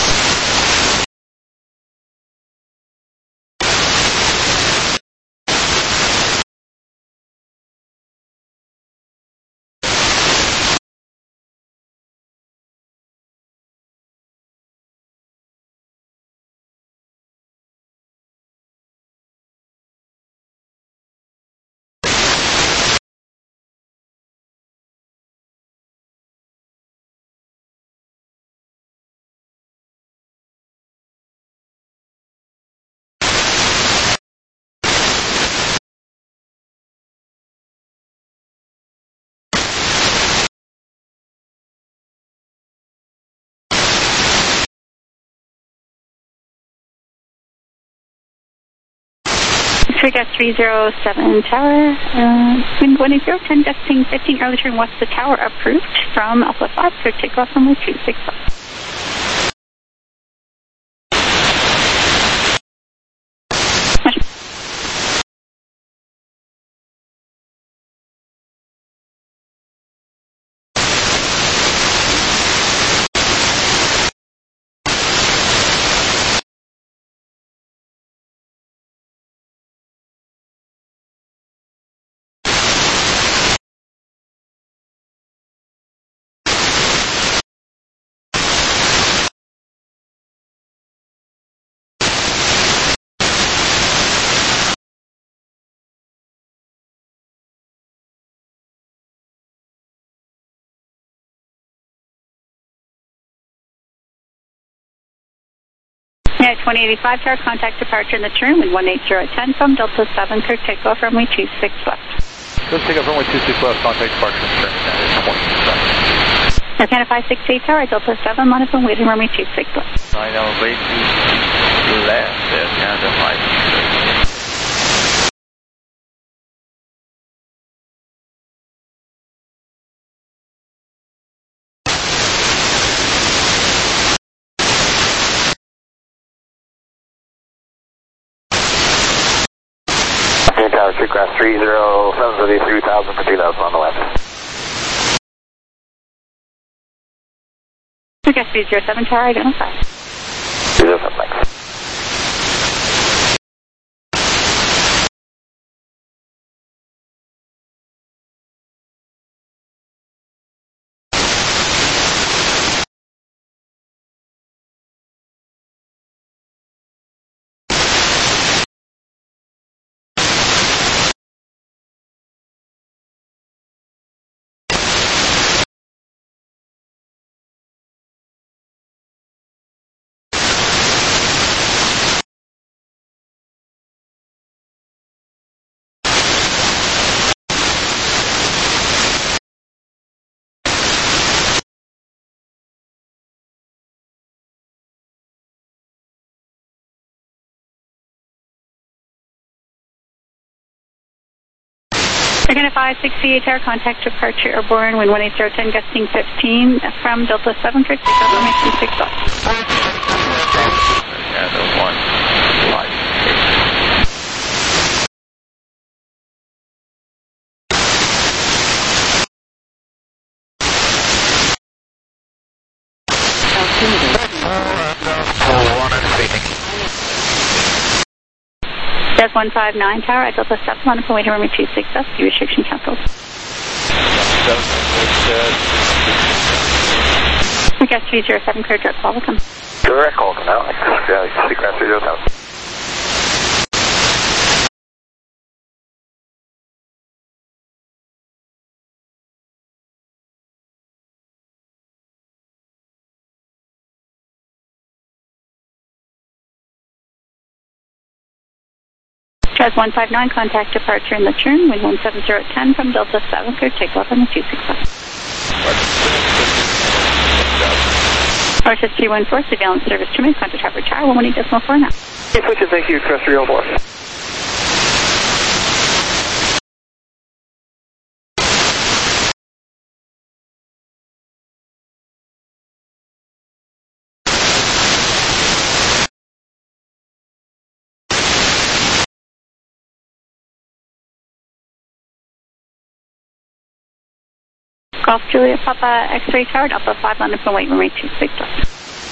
Speaker 8: Trigger three zero seven Tower, uh, wind one eight zero, ten, desting fifteen, early turn west to Tower, approved from Alpha five, for takeoff from two six left. Yeah, twenty eighty-five tower, contact departure in the turn with one eight zero at ten from Delta seven, clear takeoff, runway two six left.
Speaker 1: Let's take up runway two six left, contact departure in the turn, that is twenty-seven.
Speaker 8: Montana five six eight tower, Delta seven, line up and waiting, runway two six left.
Speaker 1: Line up, wait, two left, there's Canada five six eight.
Speaker 5: Tower, two cross three zero seven zero three thousand for two thousand on the left.
Speaker 8: two cross three zero seven tower, identify.
Speaker 5: three zero seven, thanks.
Speaker 8: Montana five six eight tower, contact departure airborne, wind one eight zero ten, gusting fifteen from Delta seven, clear takeoff, runway two six left.
Speaker 1: Canada one five six.
Speaker 8: That's one five nine tower, at Delta seven, line up and waiting, runway two six left, view restriction cancelled. We got three zero seven, clear direct call, welcome.
Speaker 5: Direct call now, yeah, two cross three zero seven.
Speaker 8: Jazz one five nine, contact departure in the turn, wind one seven zero at ten from Delta seven, clear takeoff on the two six left. R S S three one four, surveillance service terminate, contact Harbour Tower, one one eight decimal four now.
Speaker 5: Yes, Richard, thank you, cross three oh four.
Speaker 8: Golf Julia Papa X-ray tower, Alpha five, line up and wait, runway two six left.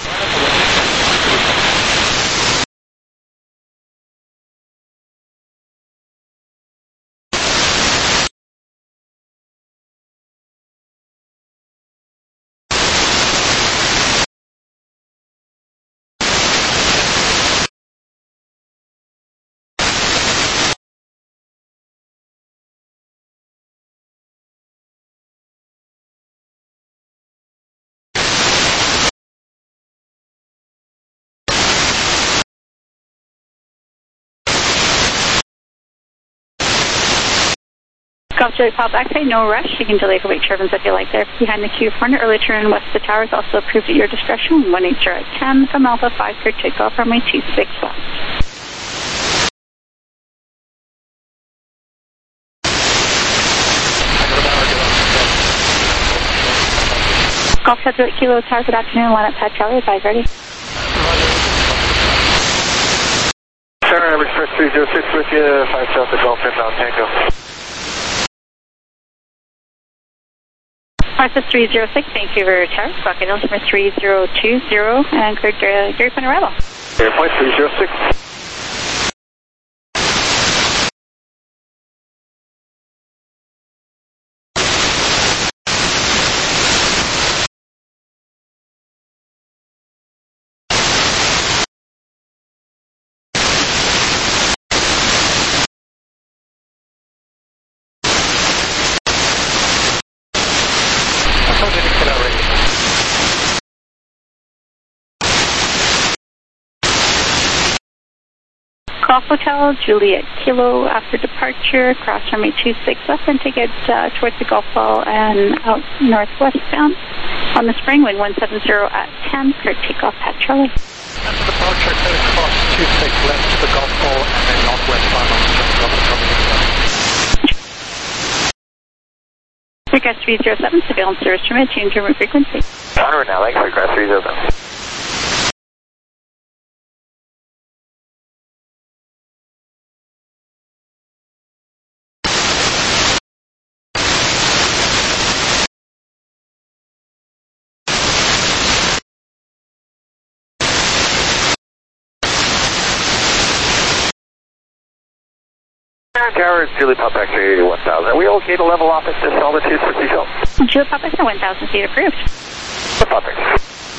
Speaker 8: Golf Julia Papa X-ray, no rush. You can delay for wait turbines if you like there. Behind the queue for an early turn west of the tower is also approved at your discretion. one eight zero at ten from Alpha five, clear takeoff, runway two six left. Golf Julia Kilo Tower, good afternoon. Line up pad Charlie, advise ready.
Speaker 5: Center, average first three zero six with you, five South to Golf inbound Tango.
Speaker 8: R S S three zero six, Vancouver Tower, squawk altimeter three zero two zero, and cleared uh, Gary Point arrival.
Speaker 5: Gary Point three zero six.
Speaker 8: Golf Hotel, Juliet Kilo after departure, cross runway two six left and take it uh, towards the golf ball and out northwest bound. On the spring, wind one seven zero at ten, clear takeoff at Charlie.
Speaker 2: After departure, clear cross two six left to the golf ball and then northwest bound on the spring, golf Charlie.
Speaker 8: Request three zero seven, surveillance service terminate, change room frequency.
Speaker 5: Onward now, thanks, request three zero seven. Tower is Julie Pop X-ray one thousand. Are we okay to level off at this altitude for seatbelt?
Speaker 8: Julie Pop X-ray one thousand feet approved.
Speaker 5: Perfect.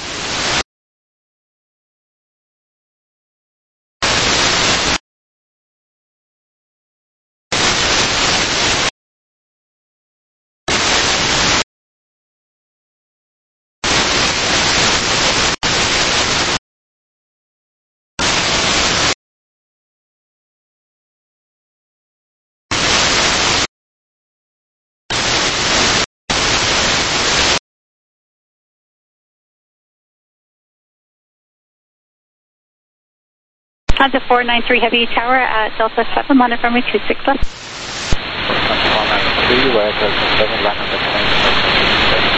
Speaker 8: Honda four nine three Heavy Tower at Delta seven, on runway two six left.
Speaker 3: four nine three, where Delta seven, land on the plane.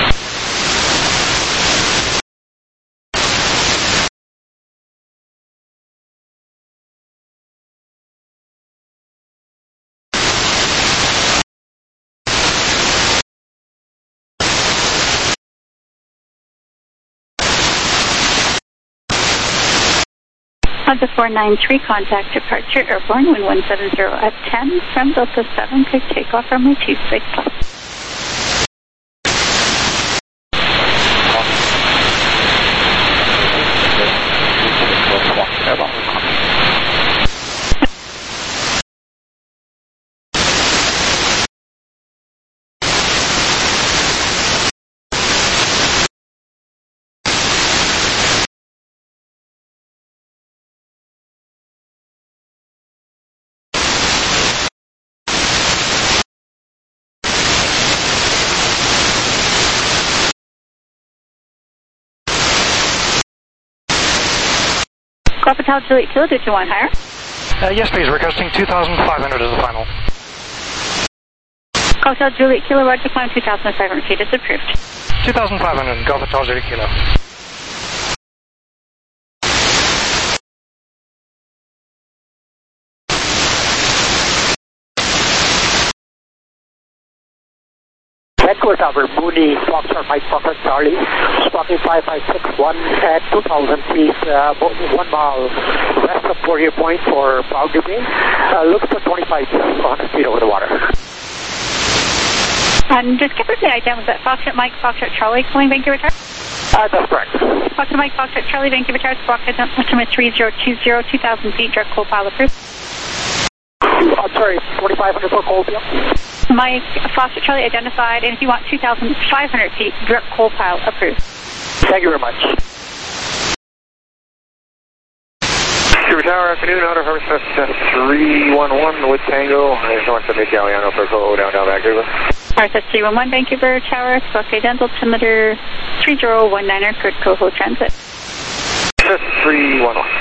Speaker 8: Honda four nine three, contact departure airborne, wind one seven zero at ten from Delta seven, clear takeoff runway two six left. Golf Hotel, Juliet Kilo, did you want higher?
Speaker 2: Uh, yes, please. Requesting two thousand five hundred as the final.
Speaker 8: Golf Hotel, Juliet Kilo, Roger, climb two thousand five hundred feet is approved.
Speaker 2: two thousand five hundred, Golf Hotel, Juliet Kilo.
Speaker 3: Headquarters Tower, Mooney, Foxtrot, Mike Foxtrot, Charlie, spotting five five six one at two thousand feet, uh, one mile west of Fourier Point for Powder Bay. Uh, looks for twenty-five hundred feet over the water.
Speaker 8: And just give us the idea, was that Foxtrot, Mike Foxtrot, Charlie, calling Vancouver Tower?
Speaker 3: Uh, that's correct.
Speaker 8: Foxtrot, Mike Foxtrot, Charlie, Vancouver Tower, squawk estimate three zero two zero, two thousand feet, direct cold pile approved.
Speaker 3: I'm sorry, twenty-five hundred for cold, yeah.
Speaker 8: Mike Foxtrot, Charlie, identified, and if you want two thousand five hundred feet, direct cold pile approved.
Speaker 3: Thank you very much.
Speaker 5: Vancouver Tower, afternoon, Outer Harbor Express three one one with Tango. I just want to make Galliano for Go downtown Vancouver.
Speaker 8: R S S three one one, Vancouver Tower, squawk dental altimeter three zero one niner, Kurt Coho Transit.
Speaker 5: R S S three one one.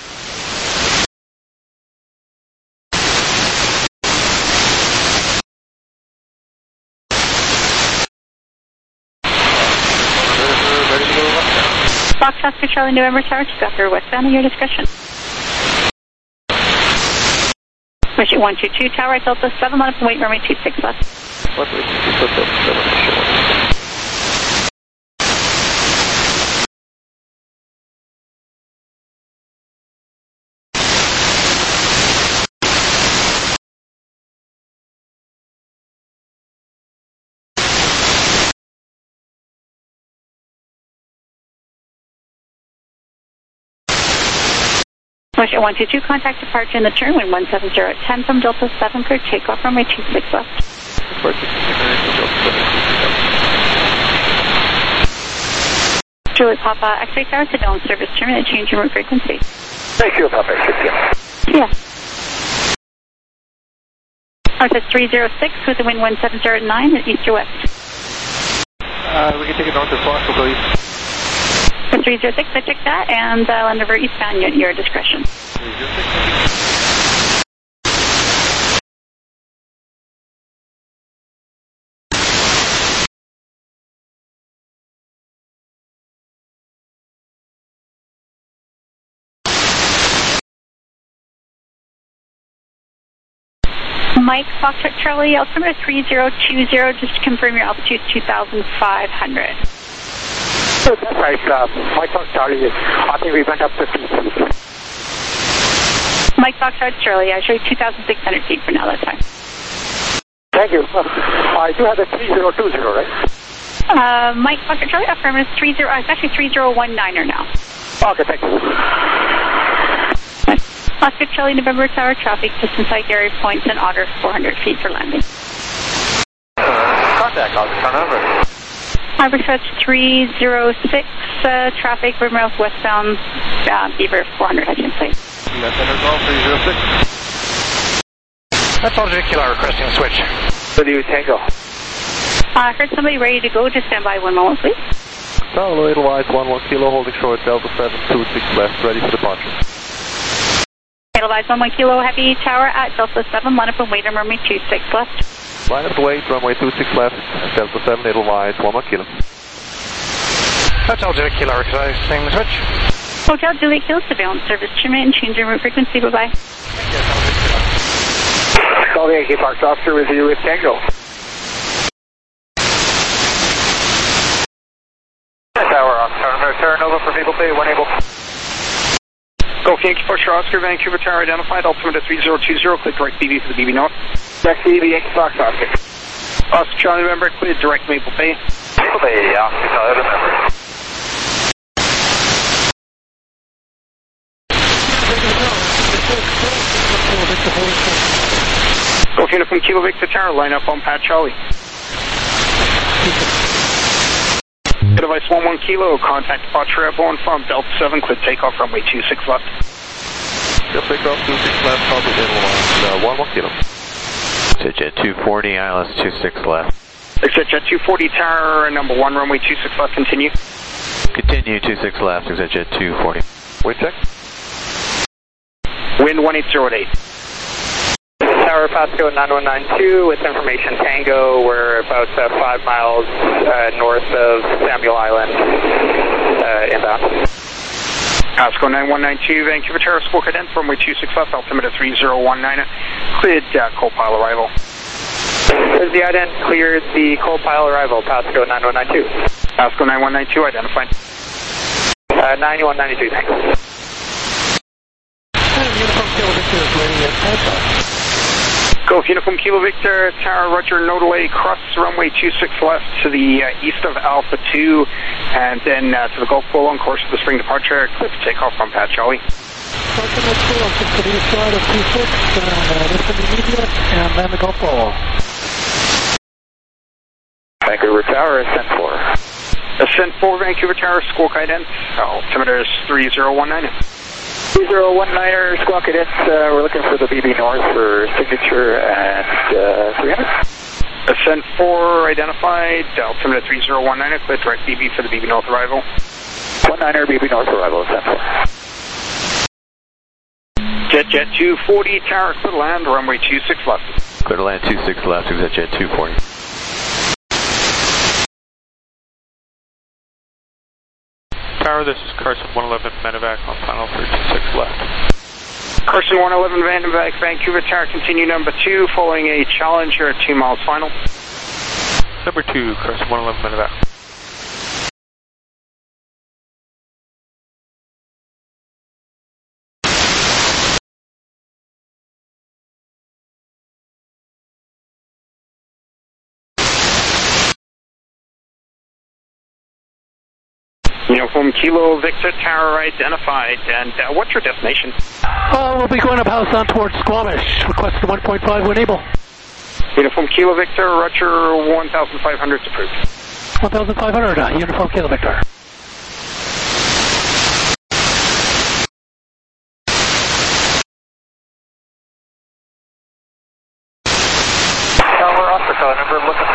Speaker 8: Fox Oscar Charlie November Tower, to Doctor westbound at your discretion. Wish it one two two Tower, Delta seven, on up and wait, runway two six left.
Speaker 6: What was Delta seven?
Speaker 8: Wish it one two two, contact departure in the turn, wind one seven zero at ten from Delta seven, clear takeoff, runway two six left. Juliet Papa, X-ray Tower, Sedona service terminate, change in route frequency.
Speaker 5: Thank you, Papa.
Speaker 8: Yes. R S S three zero six with the wind one seven zero at nine at east or west.
Speaker 1: Uh, we can take it north as possible, please.
Speaker 8: For three zero six, I checked that, and uh, land over eastbound at your discretion.
Speaker 1: three zero six, thank you.
Speaker 8: Mike, Foxtrot Charlie, altimeter three zero two zero, just to confirm your altitude two thousand five hundred.
Speaker 3: So that's right, uh, Mike Fox Charlie, I think we went up fifty feet.
Speaker 8: Mike, Foxtrot Charlie, I show you two thousand six hundred feet for now, that's fine.
Speaker 3: Thank you. Uh, I do have a three zero two zero, right?
Speaker 8: Uh, Mike, Foxtrot Charlie, affirmative three zero, uh, it's actually three zero one niner now.
Speaker 3: Okay, thank you.
Speaker 8: Oscar Charlie, November Tower, traffic just inside Gary Point and Otter, four hundred feet for landing.
Speaker 1: Uh, contact, I'll turn over.
Speaker 8: Harbor Stretch three zero six, uh, traffic, River Mills westbound, uh, Beaver, four hundred, I can say.
Speaker 1: Left enter zone, three zero six.
Speaker 2: That's Altivicular requesting a switch.
Speaker 5: W Tango.
Speaker 8: I uh, heard somebody ready to go, just stand by one moment, please.
Speaker 1: Tower Edelweiss, one one kilo, holding short, Delta seven two six left, ready for departure.
Speaker 8: Edelweiss one one kilo, heavy tower at Delta seven, line up and wait on runway two six left.
Speaker 1: Line up to wait, runway two six left, Delta seven Edelweiss, one one kilo.
Speaker 2: That's Altivicular requesting the switch.
Speaker 8: Hotel Juliet Hill, surveillance service, terminate and change in route frequency, bye-bye.
Speaker 5: Call the A K Parks officer with you with Tango. Tower officer, turn over for people Bay, one able.
Speaker 2: Golf Yankee Foxtrot Oscar, Vancouver Tower identified, altimeter three zero two zero, click direct B B for the B B North.
Speaker 5: Next B B, Yankee Fox Oscar.
Speaker 2: Oscar Charlie, November, clear direct Maple Bay.
Speaker 5: Maple Bay, Oscar Charlie, November.
Speaker 2: Golf Uniform Kilo Victor Tower, line up on Pat Charlie. Device one one kilo, contact departure airborne from Delta seven, clear takeoff runway two six left.
Speaker 1: Clear takeoff two six left, copy Edelweiss, uh, one one kilo.
Speaker 9: Jet two forty, I L S two six left.
Speaker 2: Exit Jet two forty Tower, number one, runway two six left, continue.
Speaker 9: Continue two six left, exit Jet two forty.
Speaker 1: Wait check.
Speaker 2: Wind one eight zero eight.
Speaker 5: Tower Pasco nine one nine two with information Tango. We're about uh, five miles uh, north of Samuel Island, uh, inbound.
Speaker 2: Pasco nine one nine two, Vancouver Tower, Squawk Ident, runway two six left, altimeter three zero one nine, cleared uh, coal pile arrival.
Speaker 5: As the ident cleared the coal pile arrival, Pasco nine one nine two.
Speaker 2: Pasco nine one nine two, identified.
Speaker 5: Uh, nine one nine two, thanks.
Speaker 2: Uniform Kilo Victor is waiting at takeoff. Golf Uniform Kilo Victor, Tower Roger, no delay, cross runway two six left to the uh, east of Alpha two, and then uh, to the Gulf Pole on course for the spring departure, clear for takeoff from Pat Charlie.
Speaker 3: Ultimate two, up to the east side of two six, uh, this is immediate, and then the Gulf Pole.
Speaker 5: Vancouver Tower, Ascent four.
Speaker 2: Ascent four, Vancouver Tower, Squawk Ident, altimeter is three zero one nine.
Speaker 5: three zero one niner, Squawk Ident, uh, we're looking for the B B North for signature and uh, three hundred.
Speaker 2: Ascent four identified, altimeter three zero one nine, clear direct B B for the B B North arrival.
Speaker 5: one niner, B B North arrival, Ascent four.
Speaker 2: Jet Jet two forty, Tower, clear to land, runway two six left.
Speaker 9: Clear to land two six left, exit Jet two forty.
Speaker 6: Tower, this is Carson one eleven Medevac on final for two six left.
Speaker 2: Carson one eleven Vandenberg, Vancouver Tower, continue number two, following a challenger at two miles final.
Speaker 6: Number two, Carson one eleven Medevac.
Speaker 2: Uniform Kilo Victor Tower identified, and uh, what's your destination?
Speaker 3: Uh, we'll be going up Housetown towards Squamish. Request one point five when able.
Speaker 2: Uniform Kilo Victor, Roger, one thousand five hundred approved.
Speaker 3: one thousand five hundred, uh, Uniform Kilo Victor.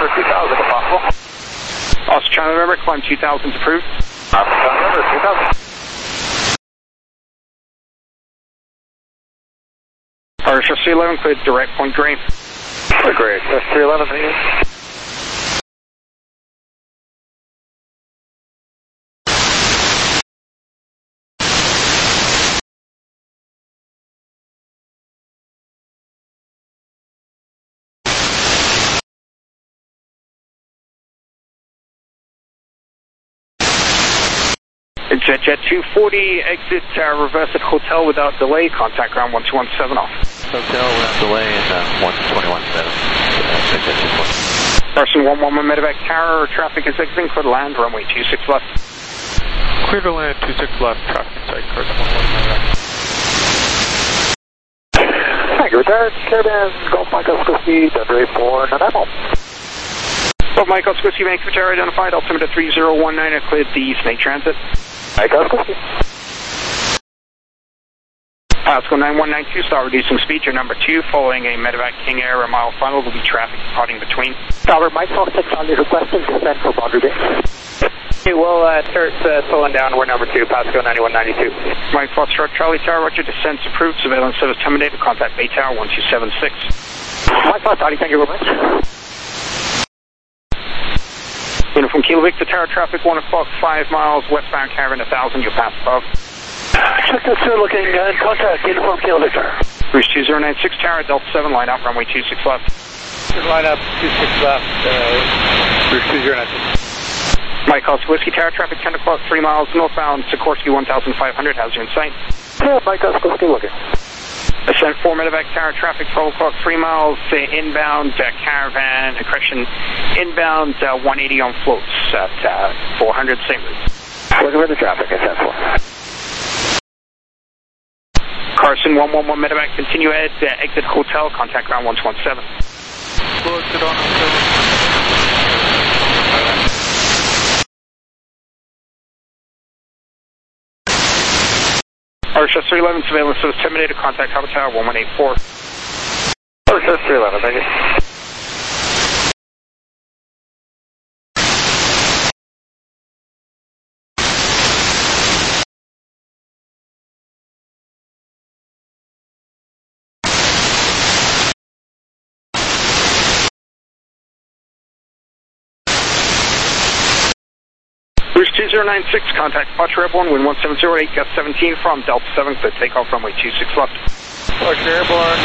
Speaker 1: November two thousand if possible.
Speaker 2: Oscar Charlie November, climb two thousand is approved.
Speaker 1: Oscar Charlie November two thousand.
Speaker 2: Archer three eleven, cleared direct point green.
Speaker 1: Great, that's three eleven, thank you.
Speaker 2: Jet Jet two forty, exit uh, reverse at hotel without delay, contact ground one two one seven off.
Speaker 9: Hotel without delay and uh, one twenty-one seven. Uh, Jet Jet two forty.
Speaker 2: Person one one one medevac tower, traffic is exiting for the land, runway two six left.
Speaker 9: Clear to land two six left, traffic site, clear to one one medevac.
Speaker 3: Thank you, retired. Caravan, Golf Mike Oscar Speed, Denver four, Nanaimo.
Speaker 2: Golf Mike Oscar Speed, Vancouver Tower identified, altimeter three zero one nine, cleared the Snake Transit.
Speaker 3: Mike Oscar Speed.
Speaker 2: Pasco nine one nine two, start reducing speed, you're number two, following a medevac King Air, a mile final, will be traffic departing between.
Speaker 3: Tower, Mike Foxtrot Charlie requesting descent for boundary bay.
Speaker 5: Okay, we'll uh, start uh, slowing down. We're number two, Pasco ninety-one ninety-two.
Speaker 2: Mike Foxtrot Charlie Tower, roger, descent's approved, surveillance service terminated, contact Bay Tower one two seven six.
Speaker 3: Mike Foxtrot Charlie, thank you very much.
Speaker 2: Uniform Kilo Victor Tower, traffic one o'clock, five miles, westbound Caravan one thousand, you'll pass above.
Speaker 3: Check this through, looking uh, in contact, Uniform Kilo Victor.
Speaker 2: Bruce two zero nine six Tower, Delta seven, line up, runway two six left.
Speaker 1: Line up two six left, uh, Bruce two zero nine six.
Speaker 2: Mike Oscar Whiskey Tower, traffic ten o'clock, three miles, northbound, Sikorsky one thousand five hundred, how's your in sight?
Speaker 3: Yeah, Mike Oscar Whiskey looking.
Speaker 2: Ascent four medevac tower, traffic twelve o'clock, three miles, uh, inbound, uh, Caravan, correction, inbound, uh, one eighty on floats at uh, four hundred, same route.
Speaker 3: Looking for the traffic, Ascent four.
Speaker 2: Carson one one one medevac, continue ahead, uh, exit hotel, contact ground one two one seven.
Speaker 9: Exit on hotel.
Speaker 2: Archer three eleven, surveillance service terminated, contact Harbor Tower one one eight four.
Speaker 1: Archer three eleven, thank you.
Speaker 2: Bruce two zero nine six, contact Departure Airborne, wind one seven zero eight, gust seventeen from Delta seven, clear takeoff runway two six left.
Speaker 1: Departure Airborne,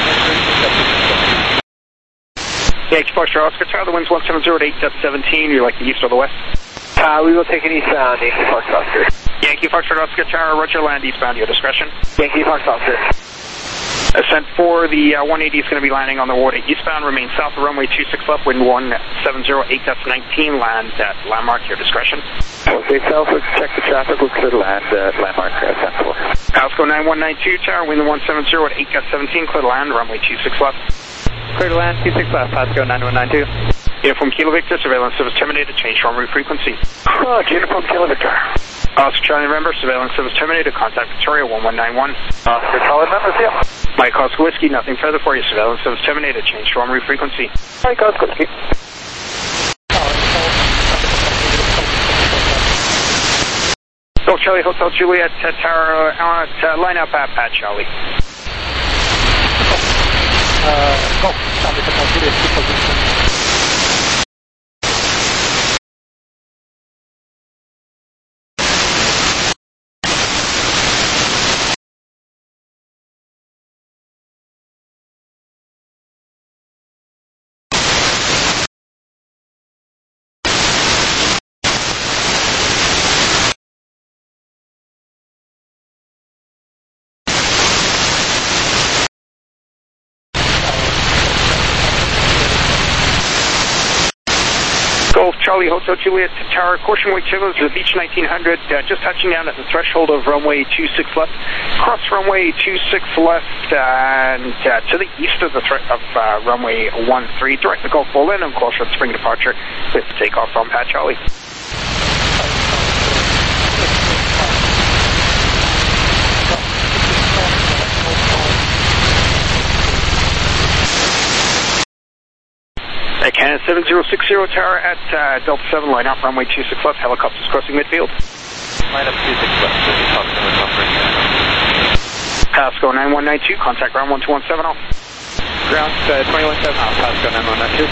Speaker 2: Yankee Foxtrot Oscar Tower, the wind's one seven zero eight, gust seventeen, you like the east or the west?
Speaker 3: Uh, we will take an eastbound, Yankee Foxtrot Oscar.
Speaker 2: Yankee Foxtrot Oscar Tower, roger, land eastbound, your discretion.
Speaker 3: Yankee Foxtrot Oscar.
Speaker 2: Ascent for the uh, one eighty is going to be landing on the water eastbound, remain south of runway two six left, wind one seven zero eight, gust nineteen, land at landmark, your discretion.
Speaker 3: Okay, South, let's check the traffic, we'll clear the land, uh, landmark, Ascent four.
Speaker 2: Pasco nine one nine two Tower, wind one seven zero at eight, gust seventeen, clear the land, runway two six left.
Speaker 5: Clear to land, two six left, Pasco nine one nine two.
Speaker 2: Uniform Kilo Victor, surveillance service terminated, change runway frequency.
Speaker 3: Oh, Uniform Kilo Victor.
Speaker 2: Oscar Charlie November, surveillance service terminated, contact Victoria one one nine one.
Speaker 3: Oscar Charlie November, see ya.
Speaker 2: Mike Oscar Whiskey, nothing further for you, surveillance service terminated, change runway frequency.
Speaker 3: Mike Oscar Whiskey.
Speaker 2: Golf Charlie Hotel Juliet, uh, Tower, uh, uh, line up at Pat Charlie.
Speaker 3: Uh, Golf Charlie Hotel Juliet, position.
Speaker 2: Golf Charlie Hotel Juliet Tower, caution weight chillers, the Beach nineteen hundred, uh, just touching down at the threshold of runway two six left, cross runway two six left, and uh, to the east of the threat of uh, runway one three, direct the Gulf Ball in and call short spring departure with takeoff from Pat Charlie. Hey, Canada seven zero six zero Tower at uh, Delta seven, line up runway two six left, helicopters crossing midfield.
Speaker 9: Line up two six left, approximately offering.
Speaker 2: Pasco nine one nine two, contact ground one two one seven off.
Speaker 5: Ground uh, twenty-one seven off, Pasco nine one nine two.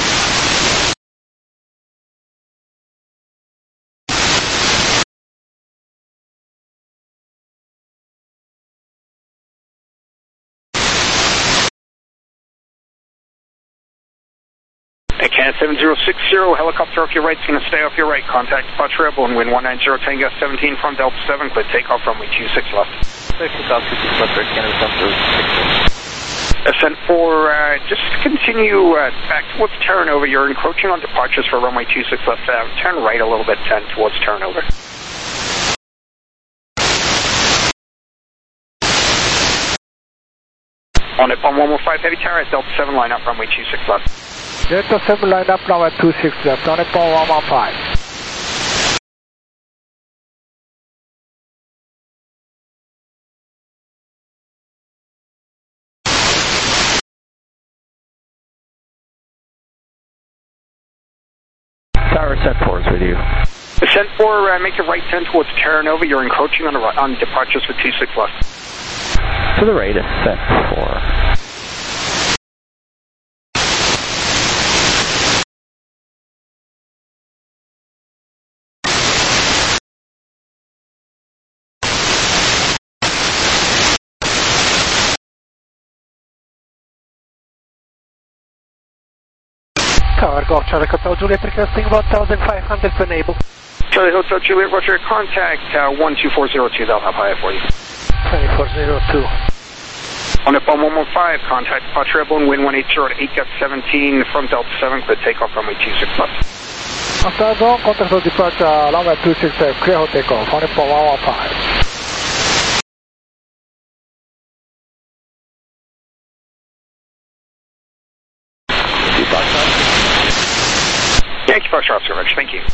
Speaker 2: Hey, Canada seven zero six zero, helicopter off your right, is going to stay off your right. Contact departure Rebel and wind one nine zero Tango seventeen from Delta seven, clear takeoff runway two six left.
Speaker 9: South two six left, Canada seven zero six.
Speaker 2: Ascent four, uh, just continue uh, back towards Terranova. You're encroaching on departures for runway two six left. Uh, turn right a little bit, ten towards Terranova. On it, on one one five heavy tower at Delta seven, line up runway two six left.
Speaker 6: Delta seven, line up now at two six left, on it, one one five.
Speaker 9: Tower Ascent four is with you.
Speaker 2: Ascent four, uh, make a right ten towards Terranova. You're encroaching on, the, on departures for two six left.
Speaker 9: To the right, Ascent four.
Speaker 6: Tower Golf Charlie Hotel Juliet requesting one thousand five hundred for enable.
Speaker 2: Charlie Hotel Juliet, Roger, contact uh, one two four zero two, they'll have higher for you.
Speaker 6: twenty-four zero two.
Speaker 2: On the phone one one five, contact departure Rebel and wind one eight zero to eight depth seventeen from Delta seven, clear takeoff runway two six left.
Speaker 6: After zone, contact for departure, runway two six left, clear for takeoff, on it for one one five.
Speaker 2: Yankee Foxtrot, Oscar Rich, thank you.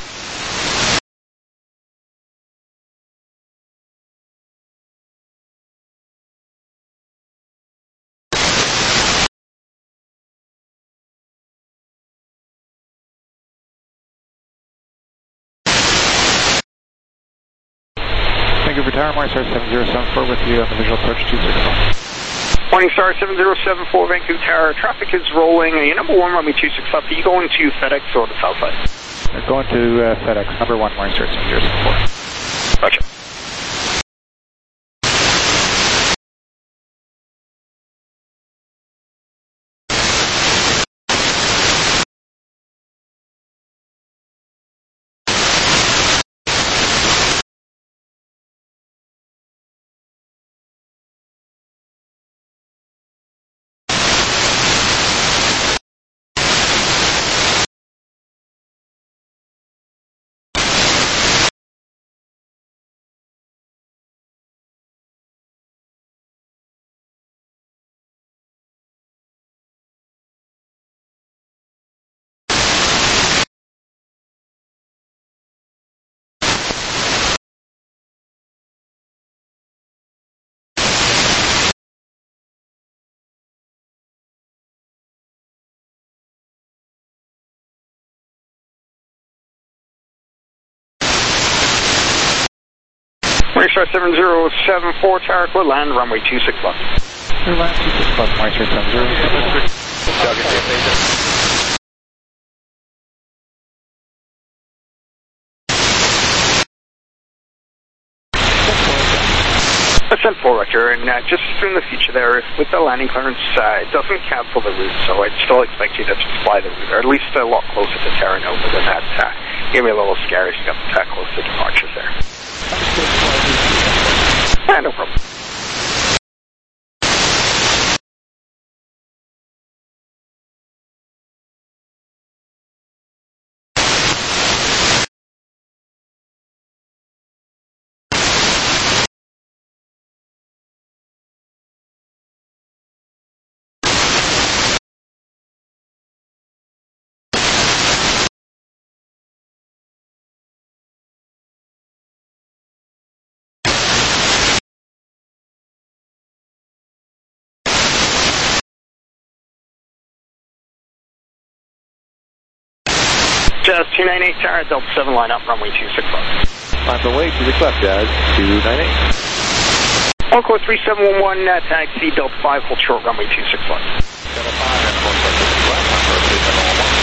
Speaker 10: Thank you for Tower Morningstar seven zero seven four with you on the visual approach two six one.
Speaker 2: Morningstar seven zero seven four, Vancouver Tower. Traffic is rolling. Your number one, runway two six left. Are you going to FedEx or the south side?
Speaker 10: We're going to uh, FedEx, number one, Morningstar seven zero seven four.
Speaker 2: Gotcha. Morningstar seven zero seven four, Tower, clear land, runway two six left.
Speaker 10: Clear land two six left, Morningstar seven zero seven four.
Speaker 2: Ascent four, Roger, and uh, just in the future there, with the landing clearance, uh, it doesn't cancel the route, so I'd still expect you to just fly the route, or at least a lot closer to Terranova than that. Uh, gave me a little scary, you got that close to departures there. Yeah, no problem. Jazz two nine eight, Tower, Delta seven, line up, runway two six left.
Speaker 1: Climb the way to the left, Jazz two nine eight.
Speaker 2: Encore three seven one one, uh, taxi, Delta five, hold short, runway two six left.
Speaker 1: Delta five, and hold short, two six left, Encore three seven one one.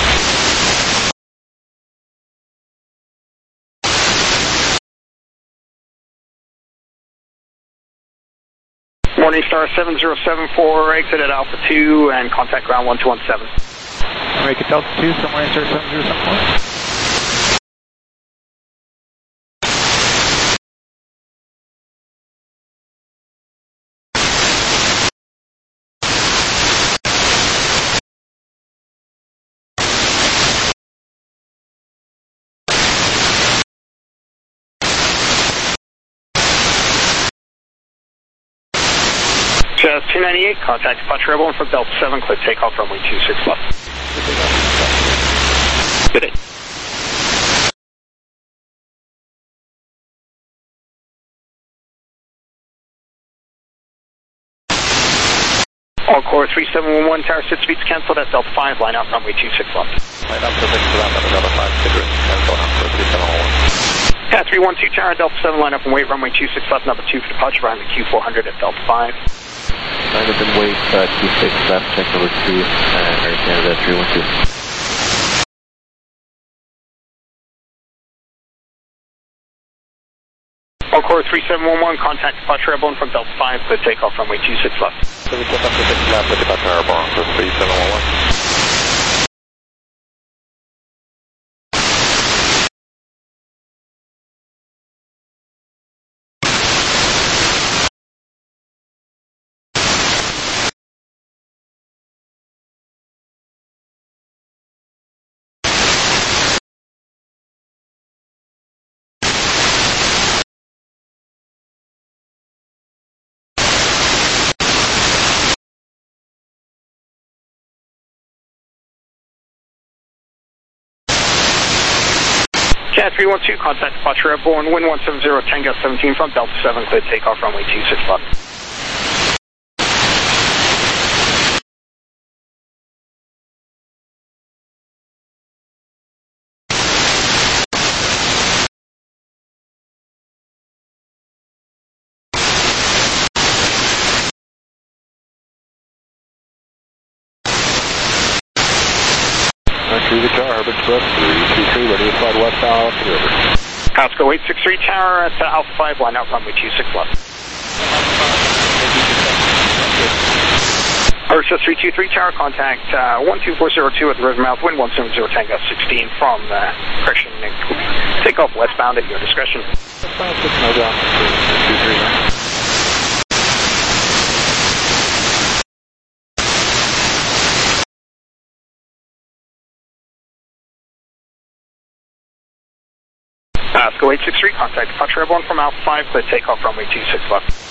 Speaker 2: Morningstar seven zero seven four, exit at Alpha two, and contact ground one two one seven.
Speaker 10: American Delta two, so Morningstar seven zero seven four.
Speaker 2: Jazz two ninety-eight, contact departure airborne from Delta seven, clear takeoff, runway two six left. Good day. Encore three seven one one, tower, sit speeds cancelled at Delta five, line out, runway two six left.
Speaker 1: Line up to six left, at Delta five, cigarette, cancel, Encore three seven one one.
Speaker 2: Cat three one two, tower, Delta seven, line up and wait, runway two six left, number two for departure, behind the Q four hundred at Delta five.
Speaker 9: Line up and wait, uh, two six left, check number two, uh, Air Canada three one two.
Speaker 2: Encore three seven one one, contact departure airborne from Delta five, clear takeoff, runway two six left.
Speaker 1: So we get up to six left, with departure airborne for three seven one one.
Speaker 2: Cat three one two, contact departure airborne, wind one seven zero, Tango seventeen from Delta seven, clear takeoff, runway two six left.
Speaker 1: Through the car, Urban Express three two three, ready to slide westbound to the river.
Speaker 2: Pasco eight six three, tower at uh, Alpha five, line out, runway two six left. Ursa three two three, tower, contact uh, one two four zero two at the river mouth, wind one seven zero, Tango sixteen from uh, correction, take off westbound at your discretion.
Speaker 1: Westbound six, no down, two three nine.
Speaker 2: Pasco eight six three, contact departure airborne from Alpha five, clear takeoff, runway two six left.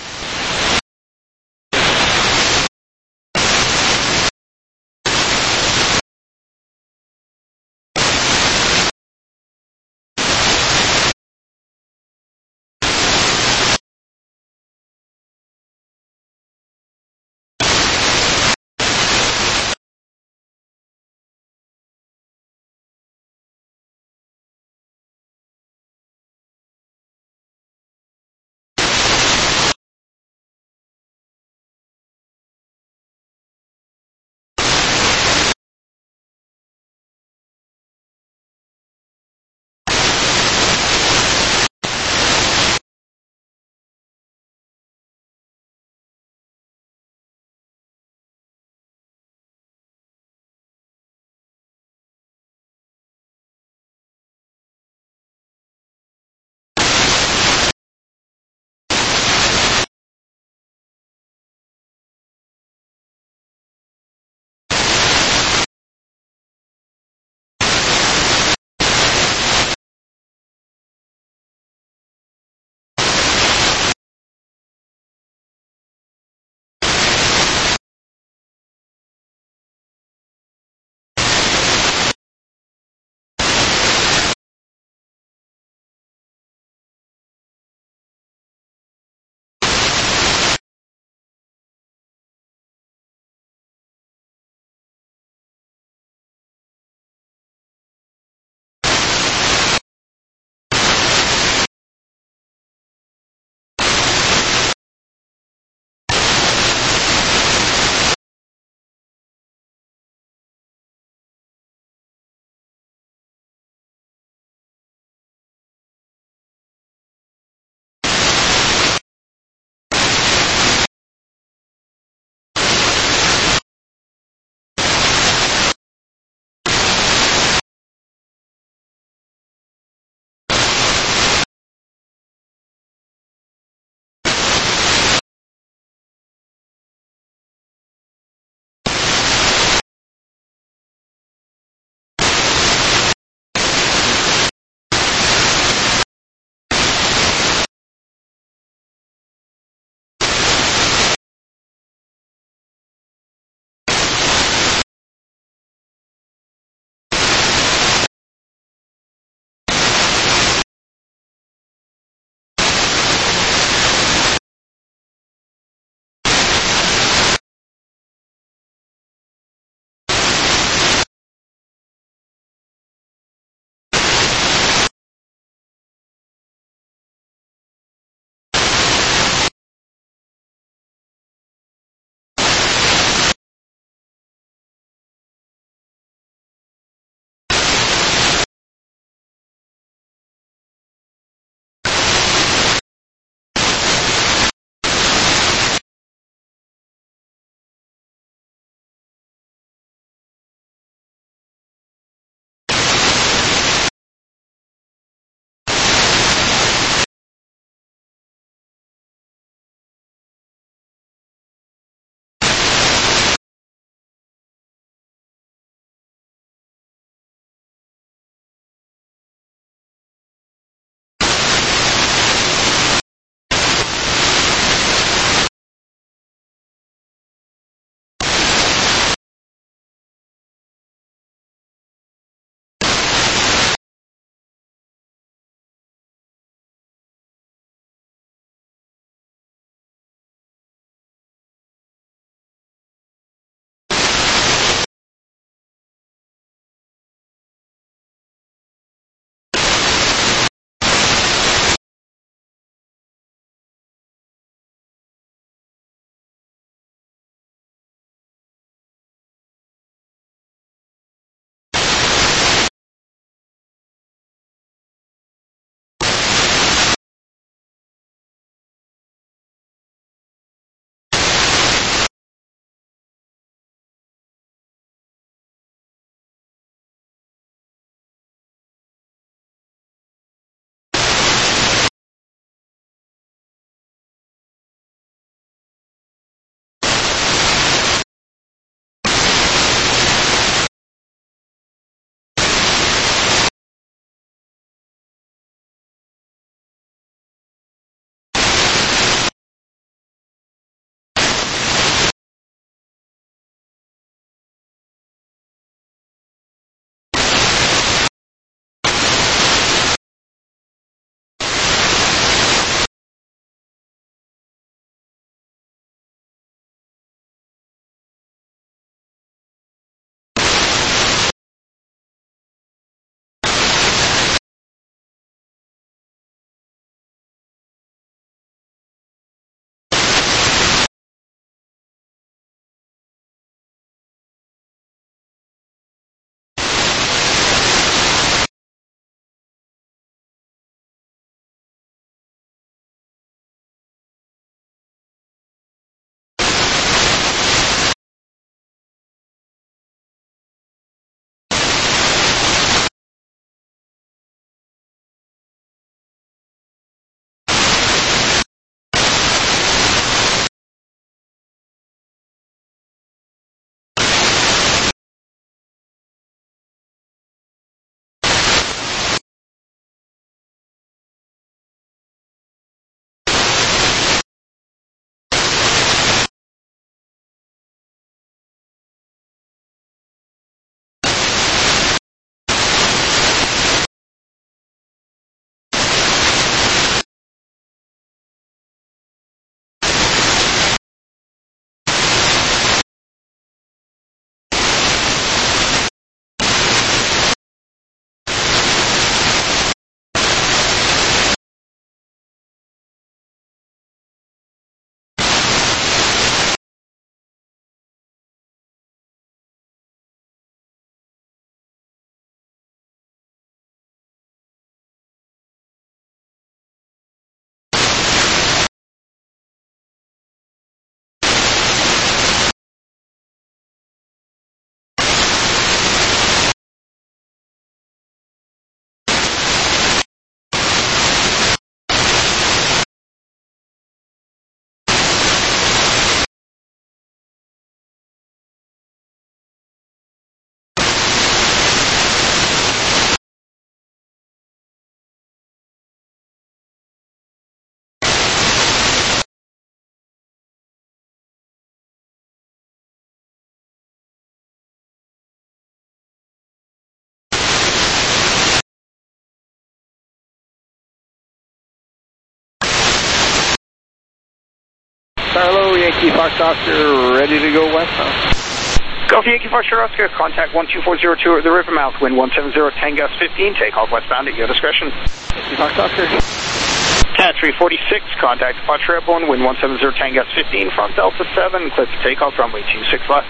Speaker 6: Starlo, Yankee Fox Oscar, ready to go westbound.
Speaker 2: Golf Yankee Foxtrot Oscar, contact one two four zero two at the Rivermouth, wind one seven zero, Tangas fifteen, take off westbound at your discretion.
Speaker 6: Yankee Fox Oscar.
Speaker 2: Cat three forty-six, contact Departure Airborne, wind one seven zero, Tangas fifteen, front Delta seven, clear for takeoff, runway two six left.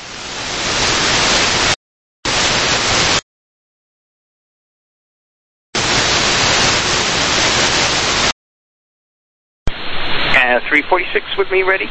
Speaker 2: Uh, three forty-six with me, ready?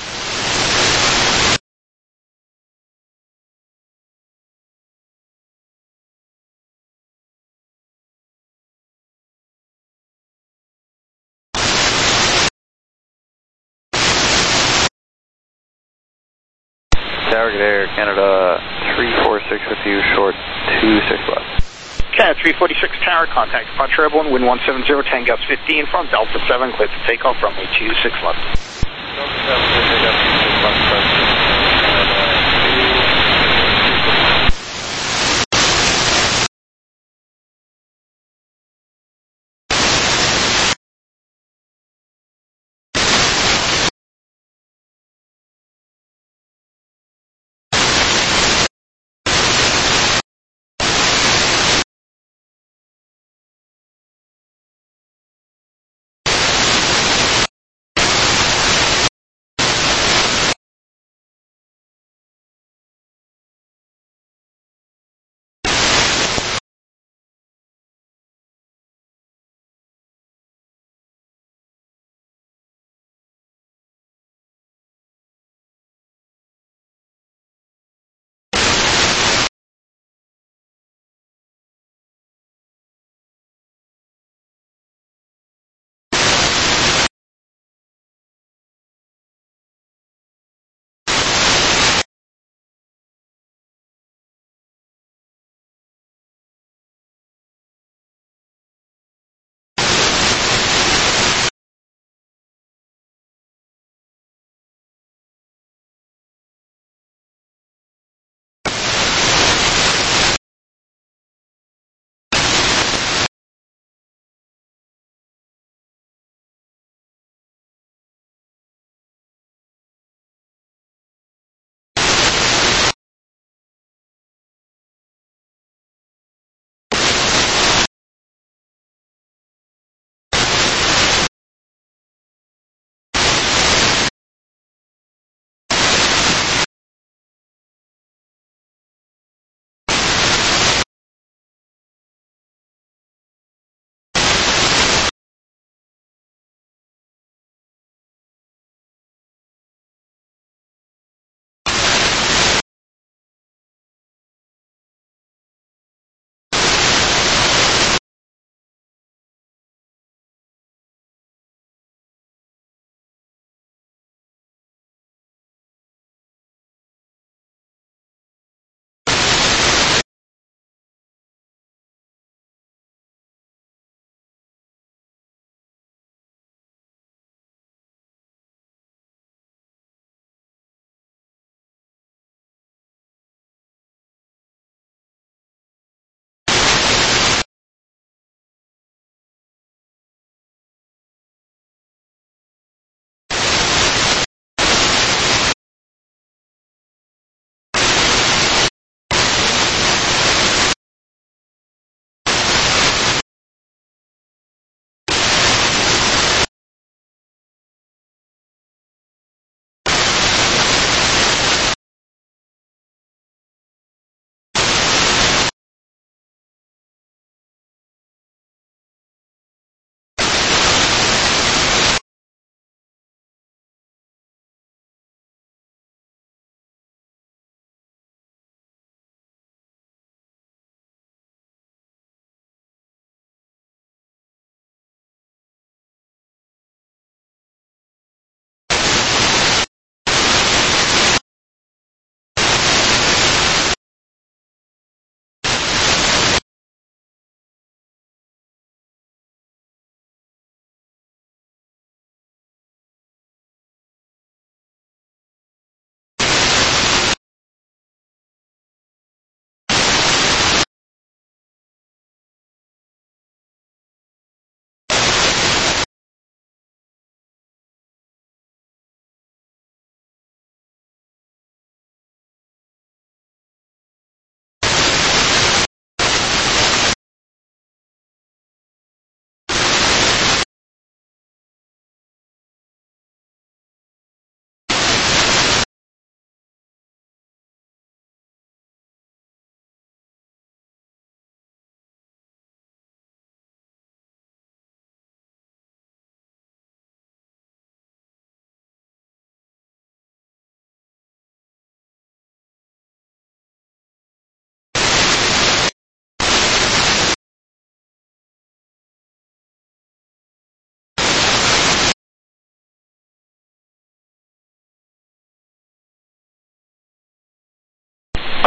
Speaker 1: Target Air Canada three four six with you, short two six left.
Speaker 2: Cat three forty-six Tower, contact Departure Airborne, wind one seven zero, Tangas fifteen, front Delta seven, clear for takeoff, runway two six left.
Speaker 1: Delta seven, clear for takeoff,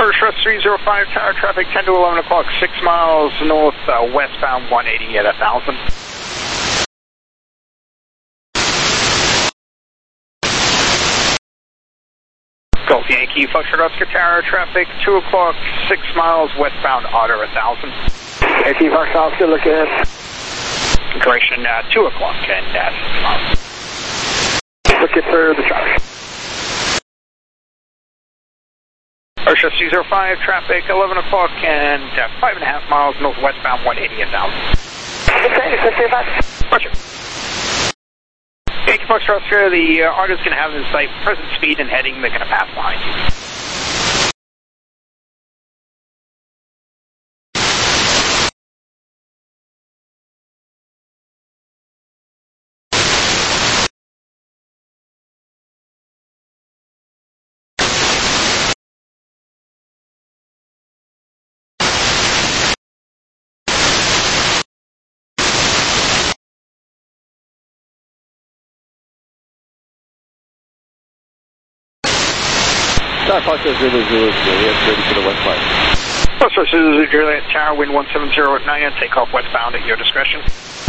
Speaker 2: Archer three zero five, tower traffic ten to eleven o'clock, six miles north, uh, westbound one eighty at one thousand. Golf Yankee, Foxtrot Oscar Tower, traffic two o'clock, six miles westbound, Otter one thousand.
Speaker 3: Yankee, Foxtrot Oscar, look at.
Speaker 2: Correction, uh, two o'clock and uh, six miles.
Speaker 3: Looking for the traffic.
Speaker 2: Archer three zero five, traffic eleven o'clock and uh, five and a half miles northwestbound, one eighty at one thousand.
Speaker 3: Okay, six zero five.
Speaker 2: Roger. Yankee Foxtrot Oscar, the uh, Artist going to have in sight present speed and heading, they're going to pass behind you.
Speaker 9: Tower Foxtrot Zulu Zulu Juliet, ready for the west line.
Speaker 2: Foxtrot Zulu Juliet, tower, wind one seven zero at nine, take off westbound at your discretion.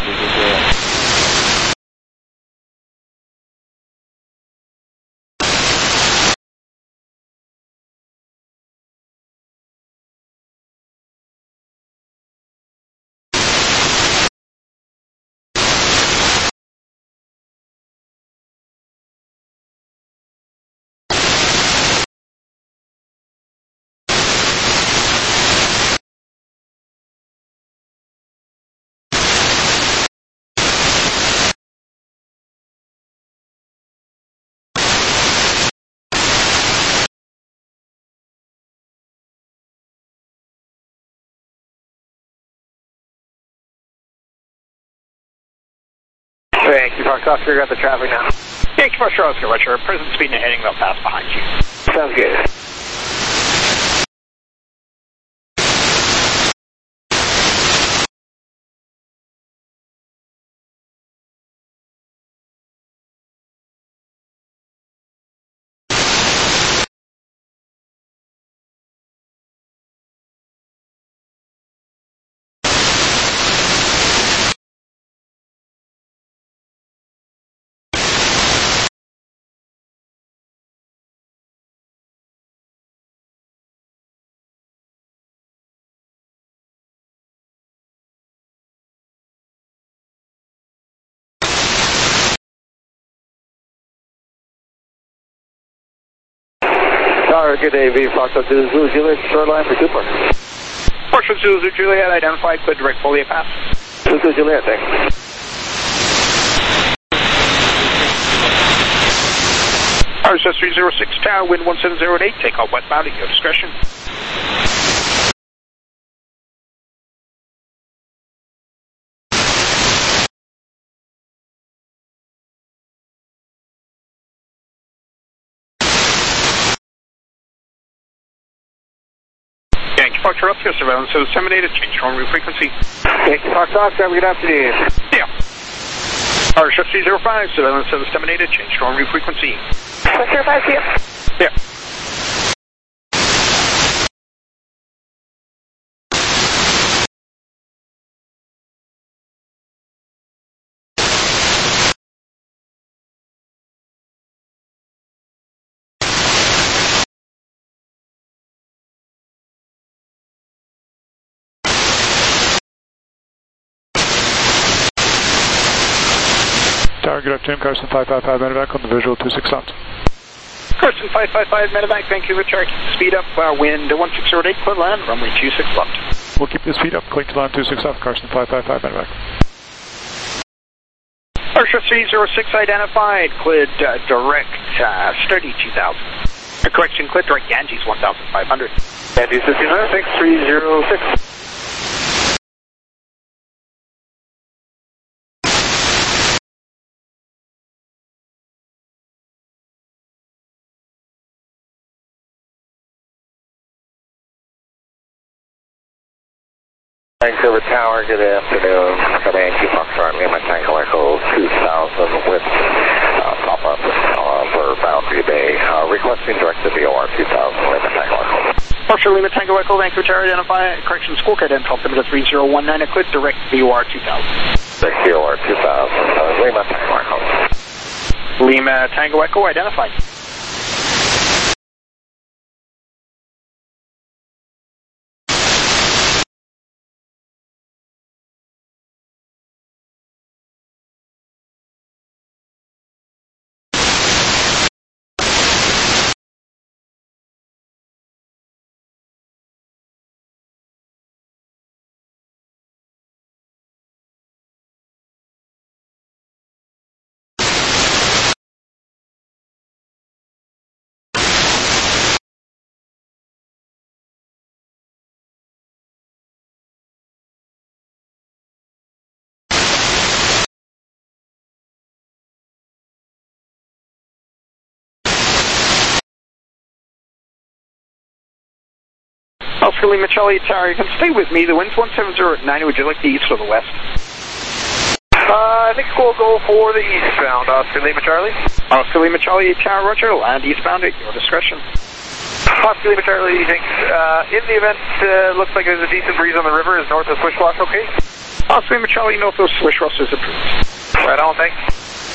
Speaker 3: Yankee Foxtrot Oscar, got the traffic now.
Speaker 2: Yankee Foxtrot Oscar, Roger, present speed and heading, they'll pass behind you.
Speaker 3: Sounds good. Tower, good day, V. Foxtrot Zulu Juliet, short line for Cooper.
Speaker 2: Foxtrot Zulu Juliet, identified, clear direct Folia pass.
Speaker 3: Zulu Juliet, thanks.
Speaker 2: Archer three zero six, tower, wind one seven zero at eight, take off westbound at your discretion. Yankee Foxtrot Oscar, surveillance is disseminated, change runway frequency.
Speaker 3: Yankee Foxtrot Oscar, good afternoon.
Speaker 2: Yeah. Archer three zero five, surveillance is disseminated, change runway frequency.
Speaker 3: six zero five, see ya.
Speaker 2: Yeah.
Speaker 11: Tower, good afternoon, Carson five five five, medevac on the visual two six left.
Speaker 2: Carson five five five, medevac, Vancouver, Turkey. Speed up, uh, wind one six zero eight, clear land, runway two six left.
Speaker 11: We'll keep the speed up, clear to land two six left, Carson five five five, medevac.
Speaker 2: Archer three zero six identified, cleared uh, direct, uh, sturdy two thousand. Uh, correction, cleared direct Ganges one thousand five hundred.
Speaker 3: Ganges fifteen hundred, six three zero six. Vancouver Tower, good afternoon. Got Yankee Foxtrot, Lima Tango Echo two thousand with uh, pop-up uh, for Boundary Bay. Uh, requesting direct to V O R two thousand, Lima Tango Echo.
Speaker 2: Foxtrot Lima Tango Echo, Vancouver Tower, identify, correction, school code info, altimeter three zero one nine, clear direct V O R two thousand.
Speaker 1: Direct V O R two thousand, uh, Lima Tango Echo.
Speaker 2: Lima Tango Echo, identified. Oscar Lima Charlie Tower, you can stay with me. The wind's one seven zero at nine. Would you like the east or the west?
Speaker 1: Uh, I think we'll go for the eastbound, Oscar Lima Charlie.
Speaker 2: Oscar Lima Charlie Tower, roger. Land eastbound at your discretion.
Speaker 1: Oscar Lima Charlie, you think, uh, in the event, uh, looks like there's a decent breeze on the river, is north of Swishlock okay?
Speaker 2: Oscar Lima Charlie, north of Swishlock is approved.
Speaker 1: Right on, thanks.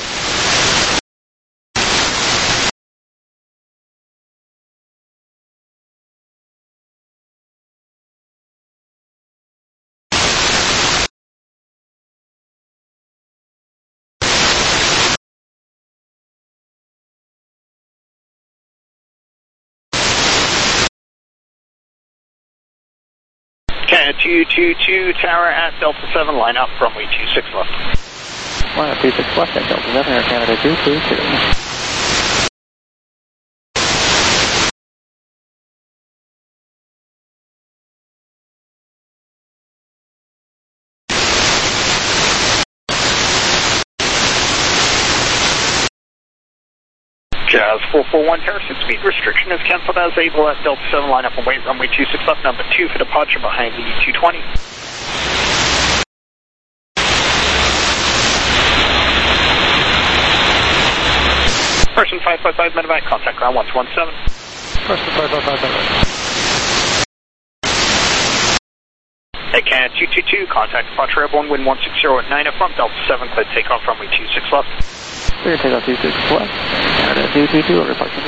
Speaker 2: two two two Tower at Delta seven, line up runway two six left.
Speaker 6: Line up two six left at Delta seven, Air Canada two two two.
Speaker 2: Jazz four four one Tower, six speed restriction is cancelled as able at Delta seven, line up and wait runway two six left, number two for departure behind the two twenty. Person five five five medevac, contact ground one two one seven.
Speaker 11: Person five five five medevac.
Speaker 2: Hey, Can two two two, contact departure airborne, wind one six zero at nine from Delta seven, clear takeoff runway two six left.
Speaker 6: Clear takeoff two six left, Canada two two two, over departure.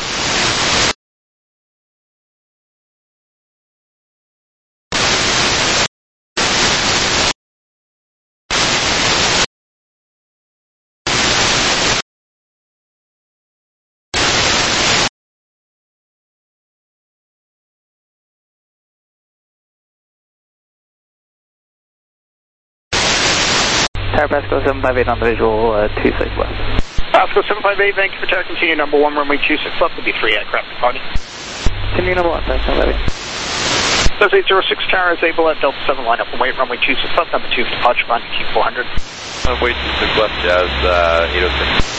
Speaker 6: Tower Pasco seven five eight on the visual, uh, two six left.
Speaker 2: Pasco seven five eight, Vancouver Tower, continue number one, runway two six left, will be three aircraft departing.
Speaker 6: Continue number one, seven five eight.
Speaker 2: Does eight zero six Tower is able at Delta seven, line up and wait, runway two six left, number two for departure, behind Q four hundred.
Speaker 1: Runway two six left, Jazz, uh, eight oh six.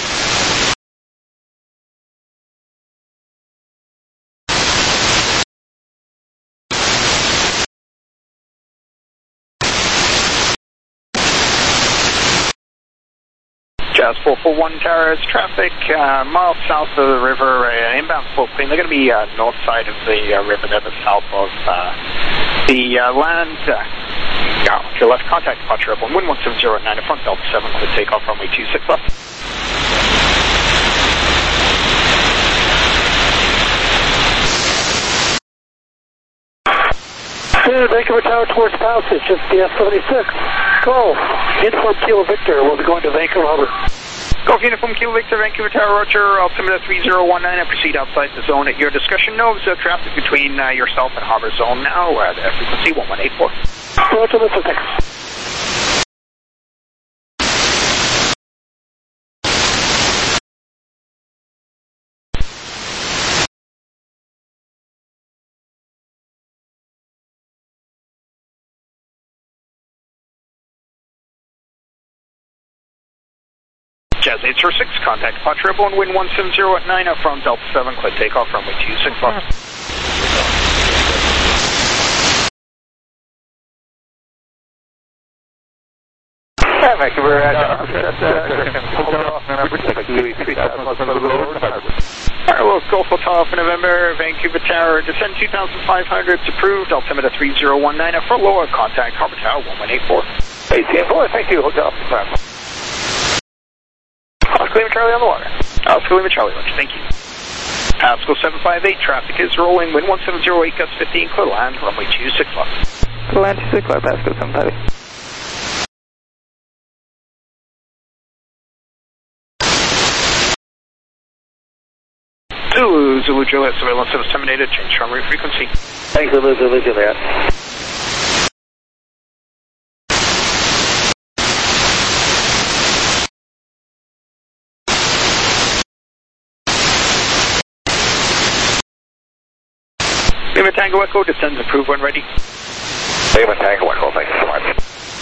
Speaker 2: Jazz four four one Tower, it's traffic uh, miles south of the river, uh, inbound float plane. They're going to be uh, north side of the uh, river, they're the south of uh, the uh, land. Uh, yeah, to your left, contact departure airborne, wind one seven zero at nine, front Delta seven, clear takeoff runway two six left.
Speaker 3: Yeah, Vancouver Tower towards Passage, it's the F seventy-six. Go. Uniform Kilo Victor, we'll be going to Vancouver Harbor.
Speaker 2: Go for Uniform Kilo Victor, Vancouver Tower, roger, altimeter three zero one nine, and proceed outside the zone at your discretion. No observed traffic between uh, yourself and Harbor Zone now, uh, the frequency one one eight four.
Speaker 3: Roger, Mister Thanks.
Speaker 2: Jazz eight zero six, contact departure airborne, wind one seven zero at nine, from Delta seven, clear takeoff runway two six left.
Speaker 1: Yeah, Vancouver, uh,
Speaker 2: Alright, well, Golf Hotel for November, Vancouver Tower, descend two thousand five hundred, it's approved, altimeter three zero one nine, for lower, contact Harbour Tower one one eight four.
Speaker 1: A T M four, thank you, Hotel. Oscar Lima Charlie on the water.
Speaker 2: Oscar Lima Charlie, thank you. Pascal seven five eight, traffic is rolling, wind one seven zero eight, gusts fifteen, clear to land, runway two six left.
Speaker 6: Clear to land two six left, Pascal seven five eight.
Speaker 2: Zulu, Zulu Juliet, surveillance service terminated, change runway frequency.
Speaker 1: Thanks, Zulu, Zulu Juliet.
Speaker 2: Lima Tango Echo, descends approved when ready.
Speaker 1: Lima Tango Echo, thank you so much.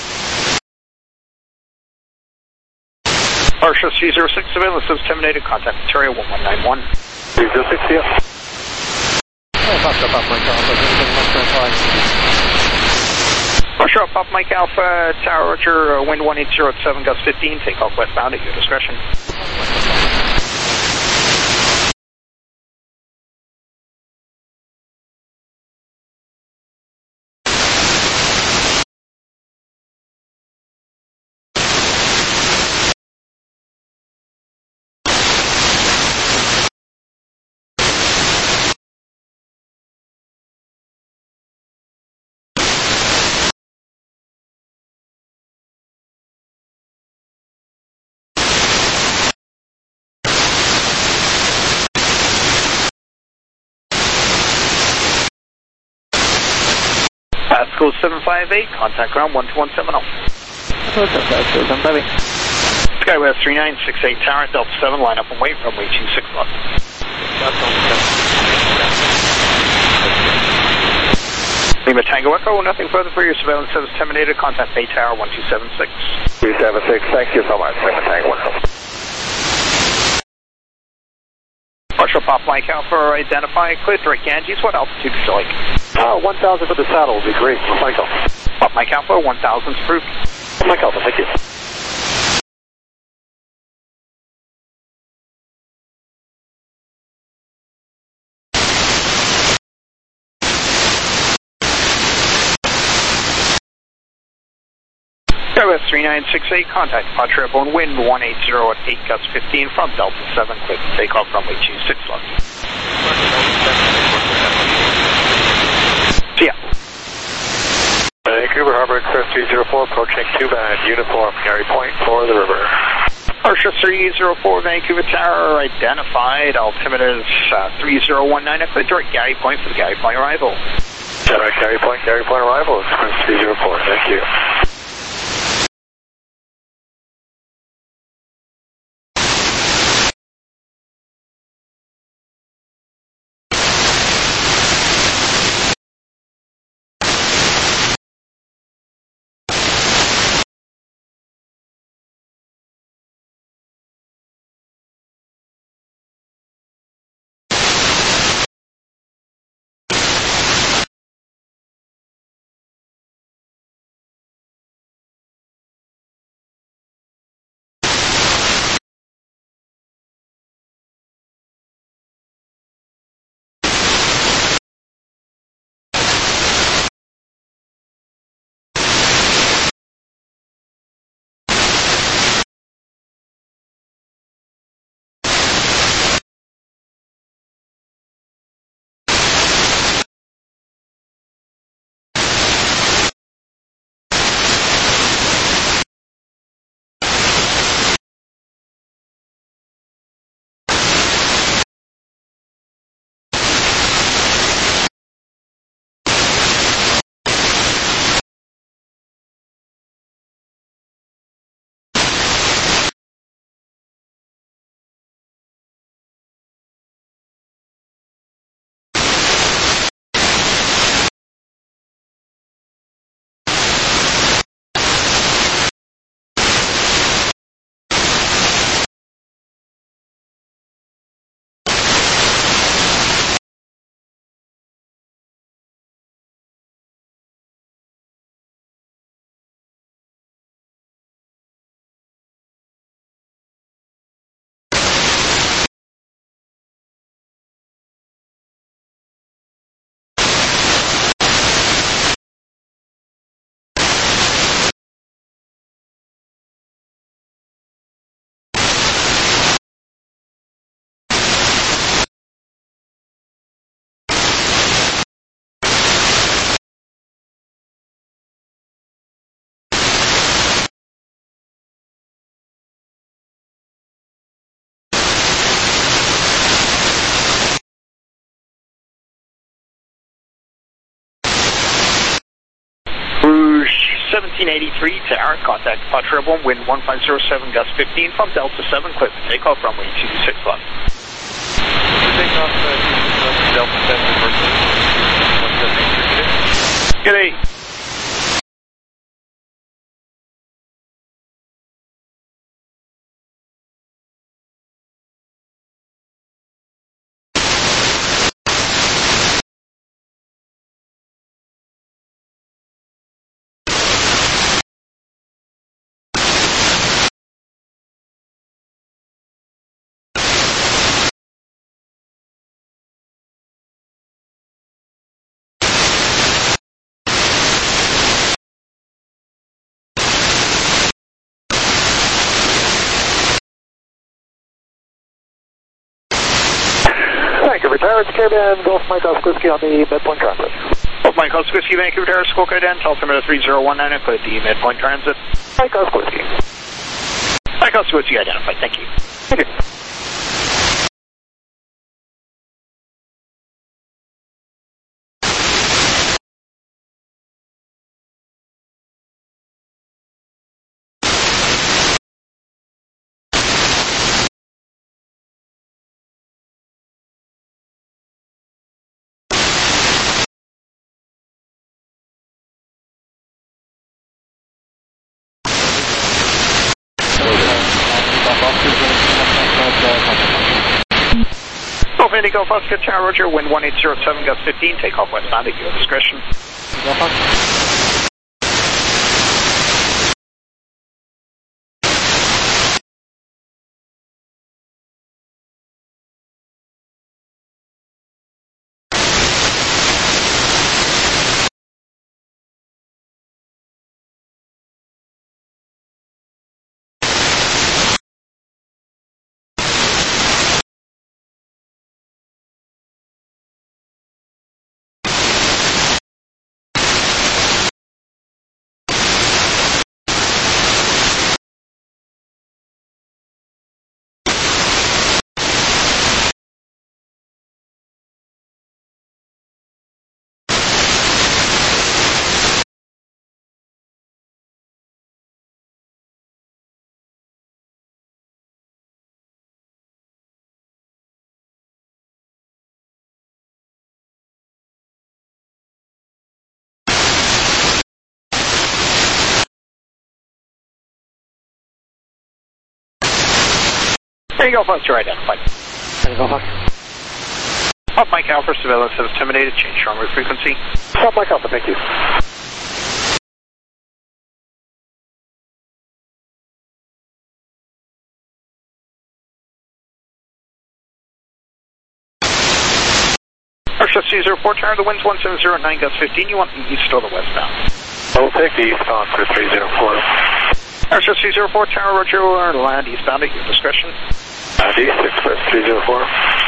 Speaker 2: Arsha three zero six, surveillance service terminated, contact Ontario one one nine one.
Speaker 1: three zero six, yeah.
Speaker 2: Arsha, Pop Mike Alpha, Tower Roger, uh, wind one eight zero at seven, gust fifteen, take off westbound at your discretion. Pascal seven five eight, contact ground one two one seven zero.
Speaker 6: Pascal seven five eight.
Speaker 2: Skywest three nine six eight, Tower, Delta seven, line up and wait, runway two six left. Lima Tango Echo, nothing further for your surveillance service terminated, contact Bay Tower one two seven six.
Speaker 1: two seven six, thank you so much, Lima Tango Echo.
Speaker 2: Marshal Pop Mike Alpha, identify, clear direct Ganges, what altitude is it like?
Speaker 1: Uh, one thousand for the saddle would be great, Mike Alpha.
Speaker 2: Pop Mike Alpha, one thousand is approved.
Speaker 1: Mike Alpha, thank you.
Speaker 2: Skywest three nine six eight, contact departure airborne wind one eight zero at eight, gusts fifteen from Delta seven, clear to take off runway two six left. See ya.
Speaker 1: Vancouver Harbor Express three zero four, approaching two band, uniform, Gary Point for the river.
Speaker 2: Arsha three zero four, Vancouver Tower, identified, altimeters uh, three zero one nine, clear direct Gary Point for the Gary Point arrival.
Speaker 1: Direct Gary Point, Gary Point arrival, Express three zero four, thank you.
Speaker 2: seventeen eighty-three tower, contact Departure Airborne, wind one five zero seven, gust fifteen from Delta seven, clear for takeoff, runway two six left.
Speaker 10: Takeoff, uh, two six left, Delta seven, one seven eight three.
Speaker 2: G'day.
Speaker 3: Vancouver Tower, it's Caribbean, Golf Mike Oscar Whiskey on the midpoint transit.
Speaker 2: Golf Mike Oscar Whiskey, Vancouver Tower, School Cadence, altimeter three zero one nine, clear the midpoint transit.
Speaker 3: Mike Oscar Whiskey.
Speaker 2: Mike Oscar Whiskey identified, thank you.
Speaker 3: Thank you.
Speaker 2: Golf Indigo, Oscar Tower, Roger, wind one eight zero seven, gust fifteen, takeoff westbound at your discretion. There you go, folks, you're identified.
Speaker 3: There you go, Fox.
Speaker 2: Up Mike Alpha, surveillance has terminated, change runway frequency.
Speaker 3: Stop Mike Alpha, thank you.
Speaker 2: Airshift C zero four Tower, the wind's one seven zero nine, gust fifteen, you want the east or the westbound?
Speaker 10: I'll take the eastbound for three zero four.
Speaker 2: Airshift C zero four Tower, Roger, land eastbound at your discretion.
Speaker 10: Uh, D six West three zero four.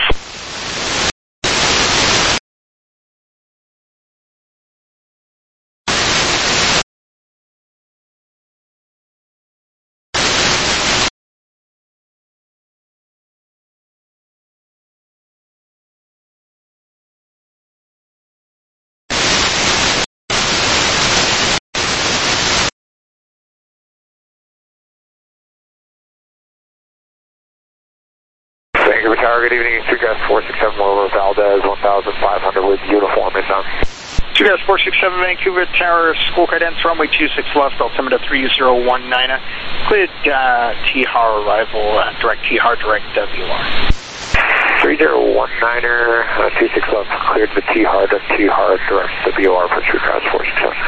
Speaker 3: Vancouver Tower, good evening. two gas four six seven over Valdez, one thousand five hundred with uniform inbound.
Speaker 2: two gas four six seven Vancouver Tower, school cadence, runway two six left, altimeter three zero one nine. Cleared uh, T H A R arrival, uh, direct T H A R, direct W R.
Speaker 3: three zero one niner, uh, two six left, cleared the T H A R, to T H A R, direct W R for two gas four six seven.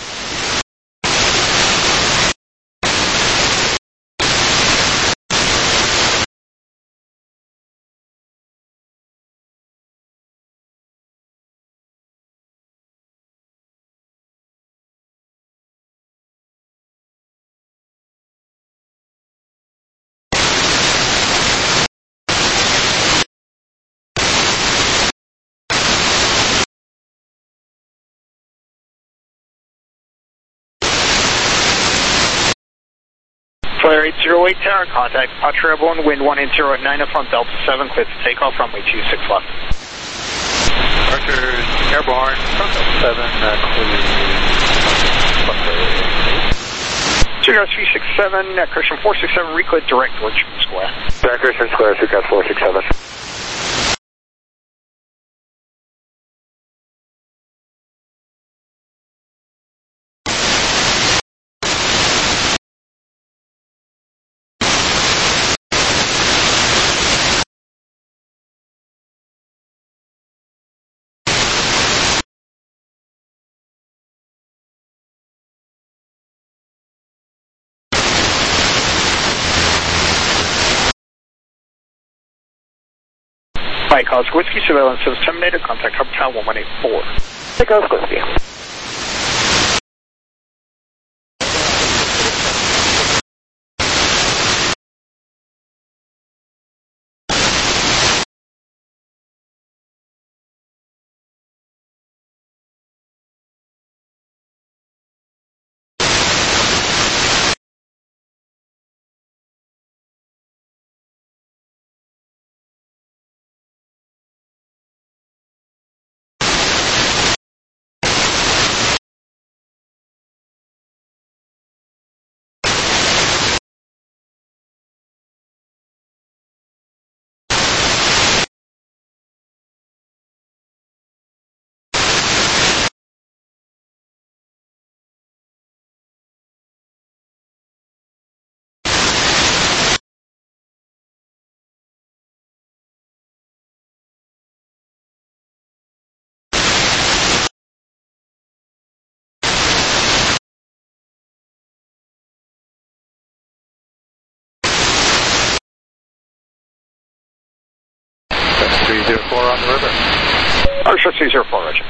Speaker 2: Flare eight zero eight Tower, contact Departure Airborne, wind one eight zero at nine, front Delta seven, clear to takeoff, runway two six left.
Speaker 10: Departure Airborne, front Delta seven, uh, clear to
Speaker 2: Sugar three six seven, uh, Christian four six seven, reclaim direct towards Richmond Square.
Speaker 3: Direct Richmond Square, Sugar four six seven.
Speaker 2: Mike Oscar Whiskey, surveillance is terminated. Contact Hub Tower one one eight four.
Speaker 3: Mike Oscar Whiskey.
Speaker 10: three zero four on the river.
Speaker 2: Archer three zero four, Roger.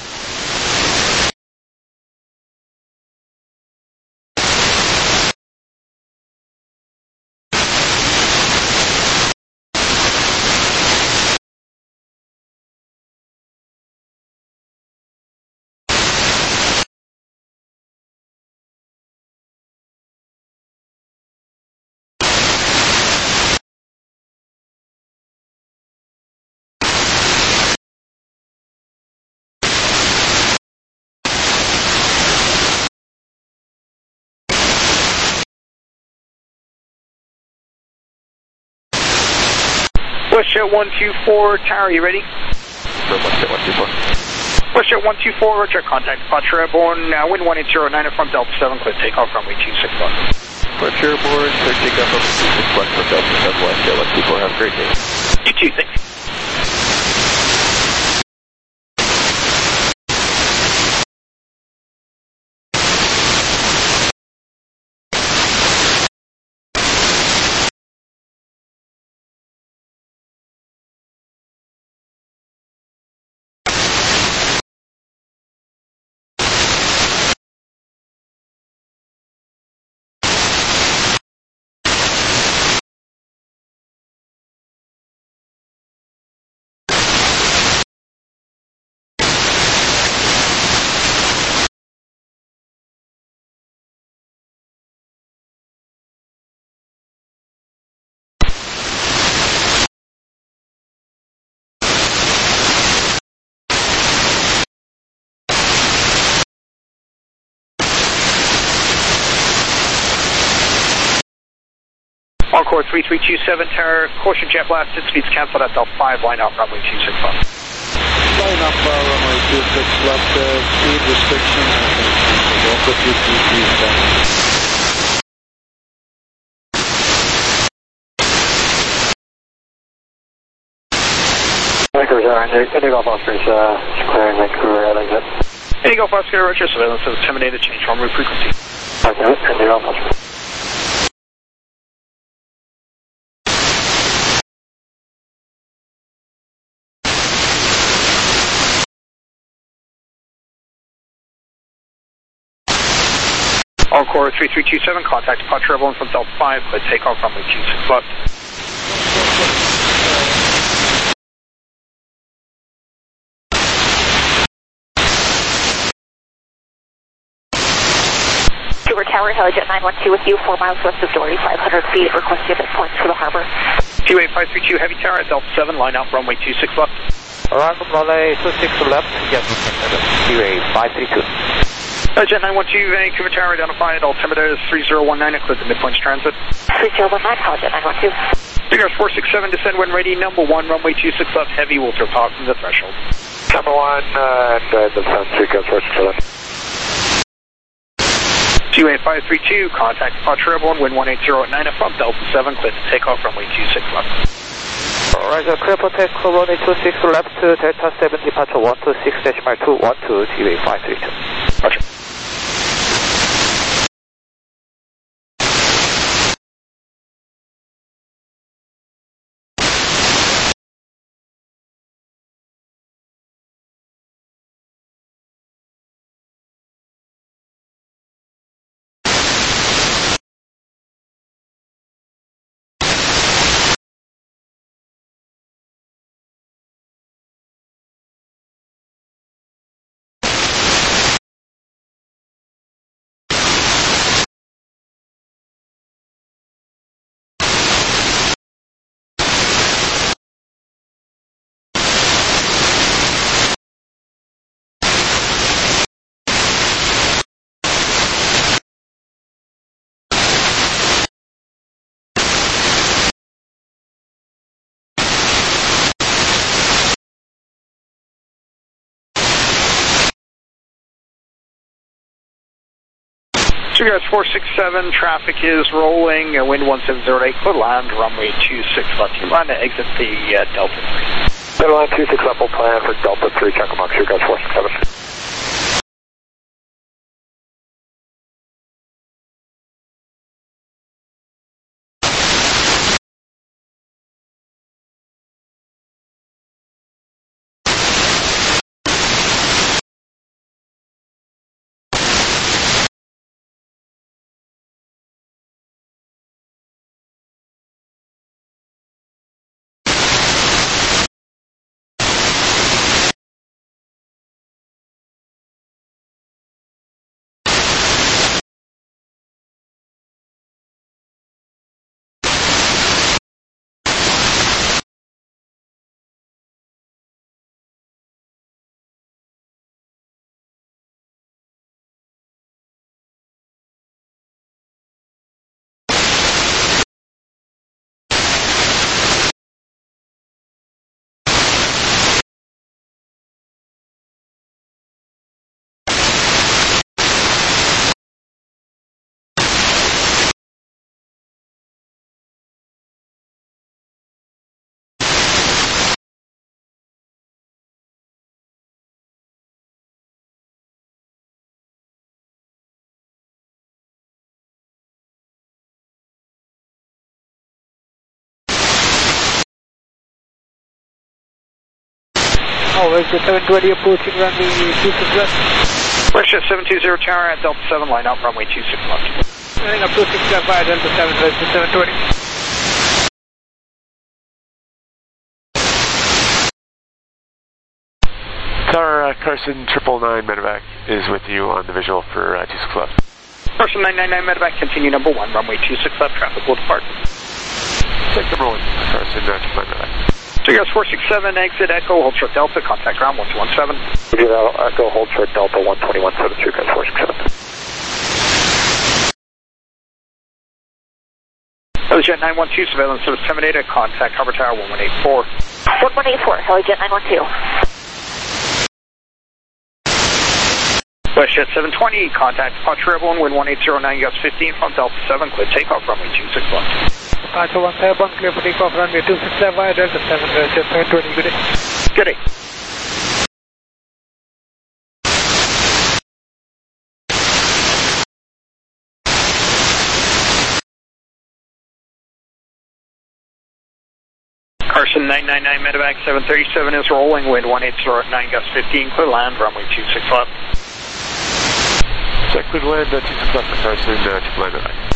Speaker 2: Westjet one two four, Tower, you ready?
Speaker 10: Westjet one two four.
Speaker 2: Westjet one two four, Roger, contact departure airborne, uh, wind one eight zero nine from Delta seven, clear takeoff runway two six one.
Speaker 10: Departure airborne, clear takeoff from two six one from Delta seven, Westjet one two four, have a great day.
Speaker 2: You too, thanks. Encore three three two seven, Tower, caution jet blast, speeds cancelled at Delta five, line up runway two six one.
Speaker 12: Line up uh, runway two six left, uh, speed restriction, one two three three seven.
Speaker 3: Vancouver Tower, Indigo Oscar is uh, clearing Vancouver exit.
Speaker 2: Indigo Oscar, Roger, surveillance is terminated, change runway frequency.
Speaker 3: Okay, Indigo Oscar.
Speaker 2: Encore three three two seven, contact departure airborne from Delta five, clear takeoff runway two six left.
Speaker 13: Vancouver Tower, Helijet nine one two with you, four miles west of Dory, five hundred feet, request you at points for the harbor.
Speaker 2: two eight five three two, Heavy Tower at Delta seven, line out runway two six left.
Speaker 14: Arrival runway two six left, yes, two eight five three two.
Speaker 2: Jet nine one two, Vancouver Tower identified, altimeter is three zero one nine, includes the midpoints transit.
Speaker 13: three zero one nine, Jet nine one two.
Speaker 2: Figures four six seven, descend when ready, number one, runway two six left, heavy, will depart from the threshold.
Speaker 1: Number one, uh, and uh, the sound three goes four six seven.
Speaker 2: two eight five three two, contact departure airborne, wind one eight zero at nine, from Delta seven, clear to take off, runway two six left.
Speaker 3: Roger, clear for take runway two six left to Delta seven, departure one two six decimal two one two, two eight five three two.
Speaker 2: Roger. Figures four six seven, traffic is rolling, uh, wind one seven zero eight, clear land, runway two six left, you plan to exit the uh, Delta three.
Speaker 1: Delta line two six left, will plan for Delta three, Chunkamunk, Figures four six seven.
Speaker 3: Oh, is the seven twenty approaching runway two six left?
Speaker 2: Westjet seven two zero tower at Delta seven, line out, runway two six left.
Speaker 3: And approaching left by Delta seven, Westjet seven twenty.
Speaker 14: Tower, uh, Carson triple nine medevac is with you on the visual for uh, two six left.
Speaker 2: Carson nine nine nine medevac, continue number one, runway two six left, traffic will depart.
Speaker 14: Check number one, Carson uh, triple nine medevac.
Speaker 2: Figures four six seven, exit Echo, hold short Delta, contact ground one two one seven.
Speaker 1: Echo, hold short Delta one two one seven, Figures four six seven.
Speaker 2: Helijet nine one two, surveillance service terminated, contact Harbor Tower one one eight four.
Speaker 13: one one eight four, Helijet nine one two.
Speaker 2: Westjet seven twenty, contact departure airborne, wind one eight zero nine, gust fifteen from Delta seven, clear takeoff, runway two six left.
Speaker 3: Departure one seven, clear for takeoff, runway two six left via Delta seven, Westjet seven twenty, good day.
Speaker 2: Good day. Carson nine nine nine medevac seven thirty-seven is rolling, wind one eight zero nine, gust fifteen, clear land, runway two six left.
Speaker 14: Check clear land, uh, two six left for Carson, uh, triple nine medevac.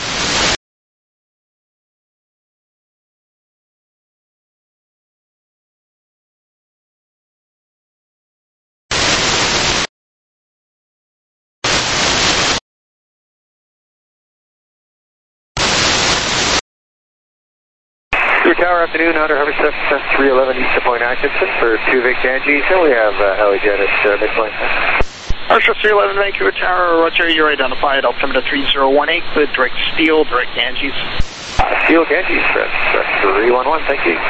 Speaker 1: Tower, afternoon, Hunter Harvey seven three eleven East of Point Atkinson for two Vic Angie. So we have uh, Helijet at uh, midpoint.
Speaker 15: Archer three eleven Vancouver Tower, roger, you're identified, altimeter three zero one eight, clear direct steel, direct Ganges.
Speaker 1: Uh, steel Ganges, press three one one, thank you.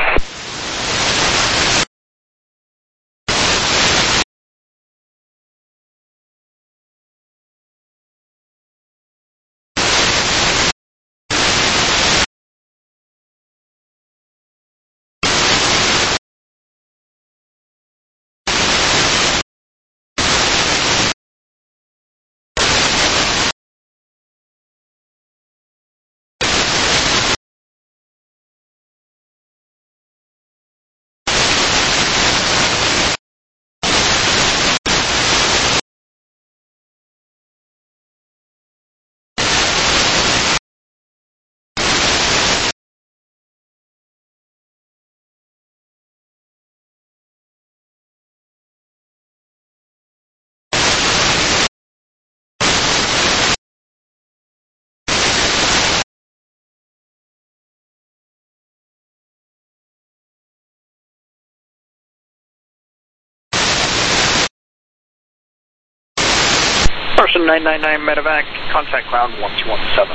Speaker 15: Person nine nine nine medevac, contact ground one two one seven.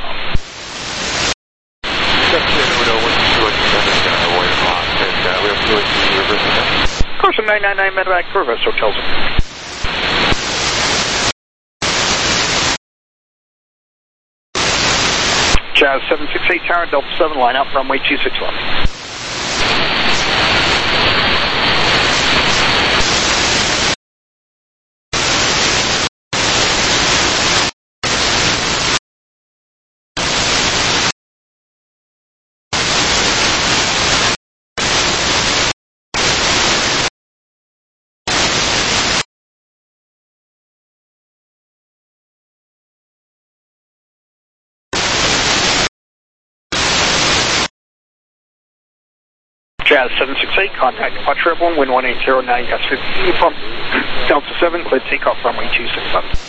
Speaker 15: Person nine nine nine medevac, reverse hotels. Jazz seven six eight Tower, Delta seven, line up, runway two six left. Jazz seven six eight, contact departure airborne, wind one eight zero nine, S fifteen from Delta seven, clear takeoff runway two six seven.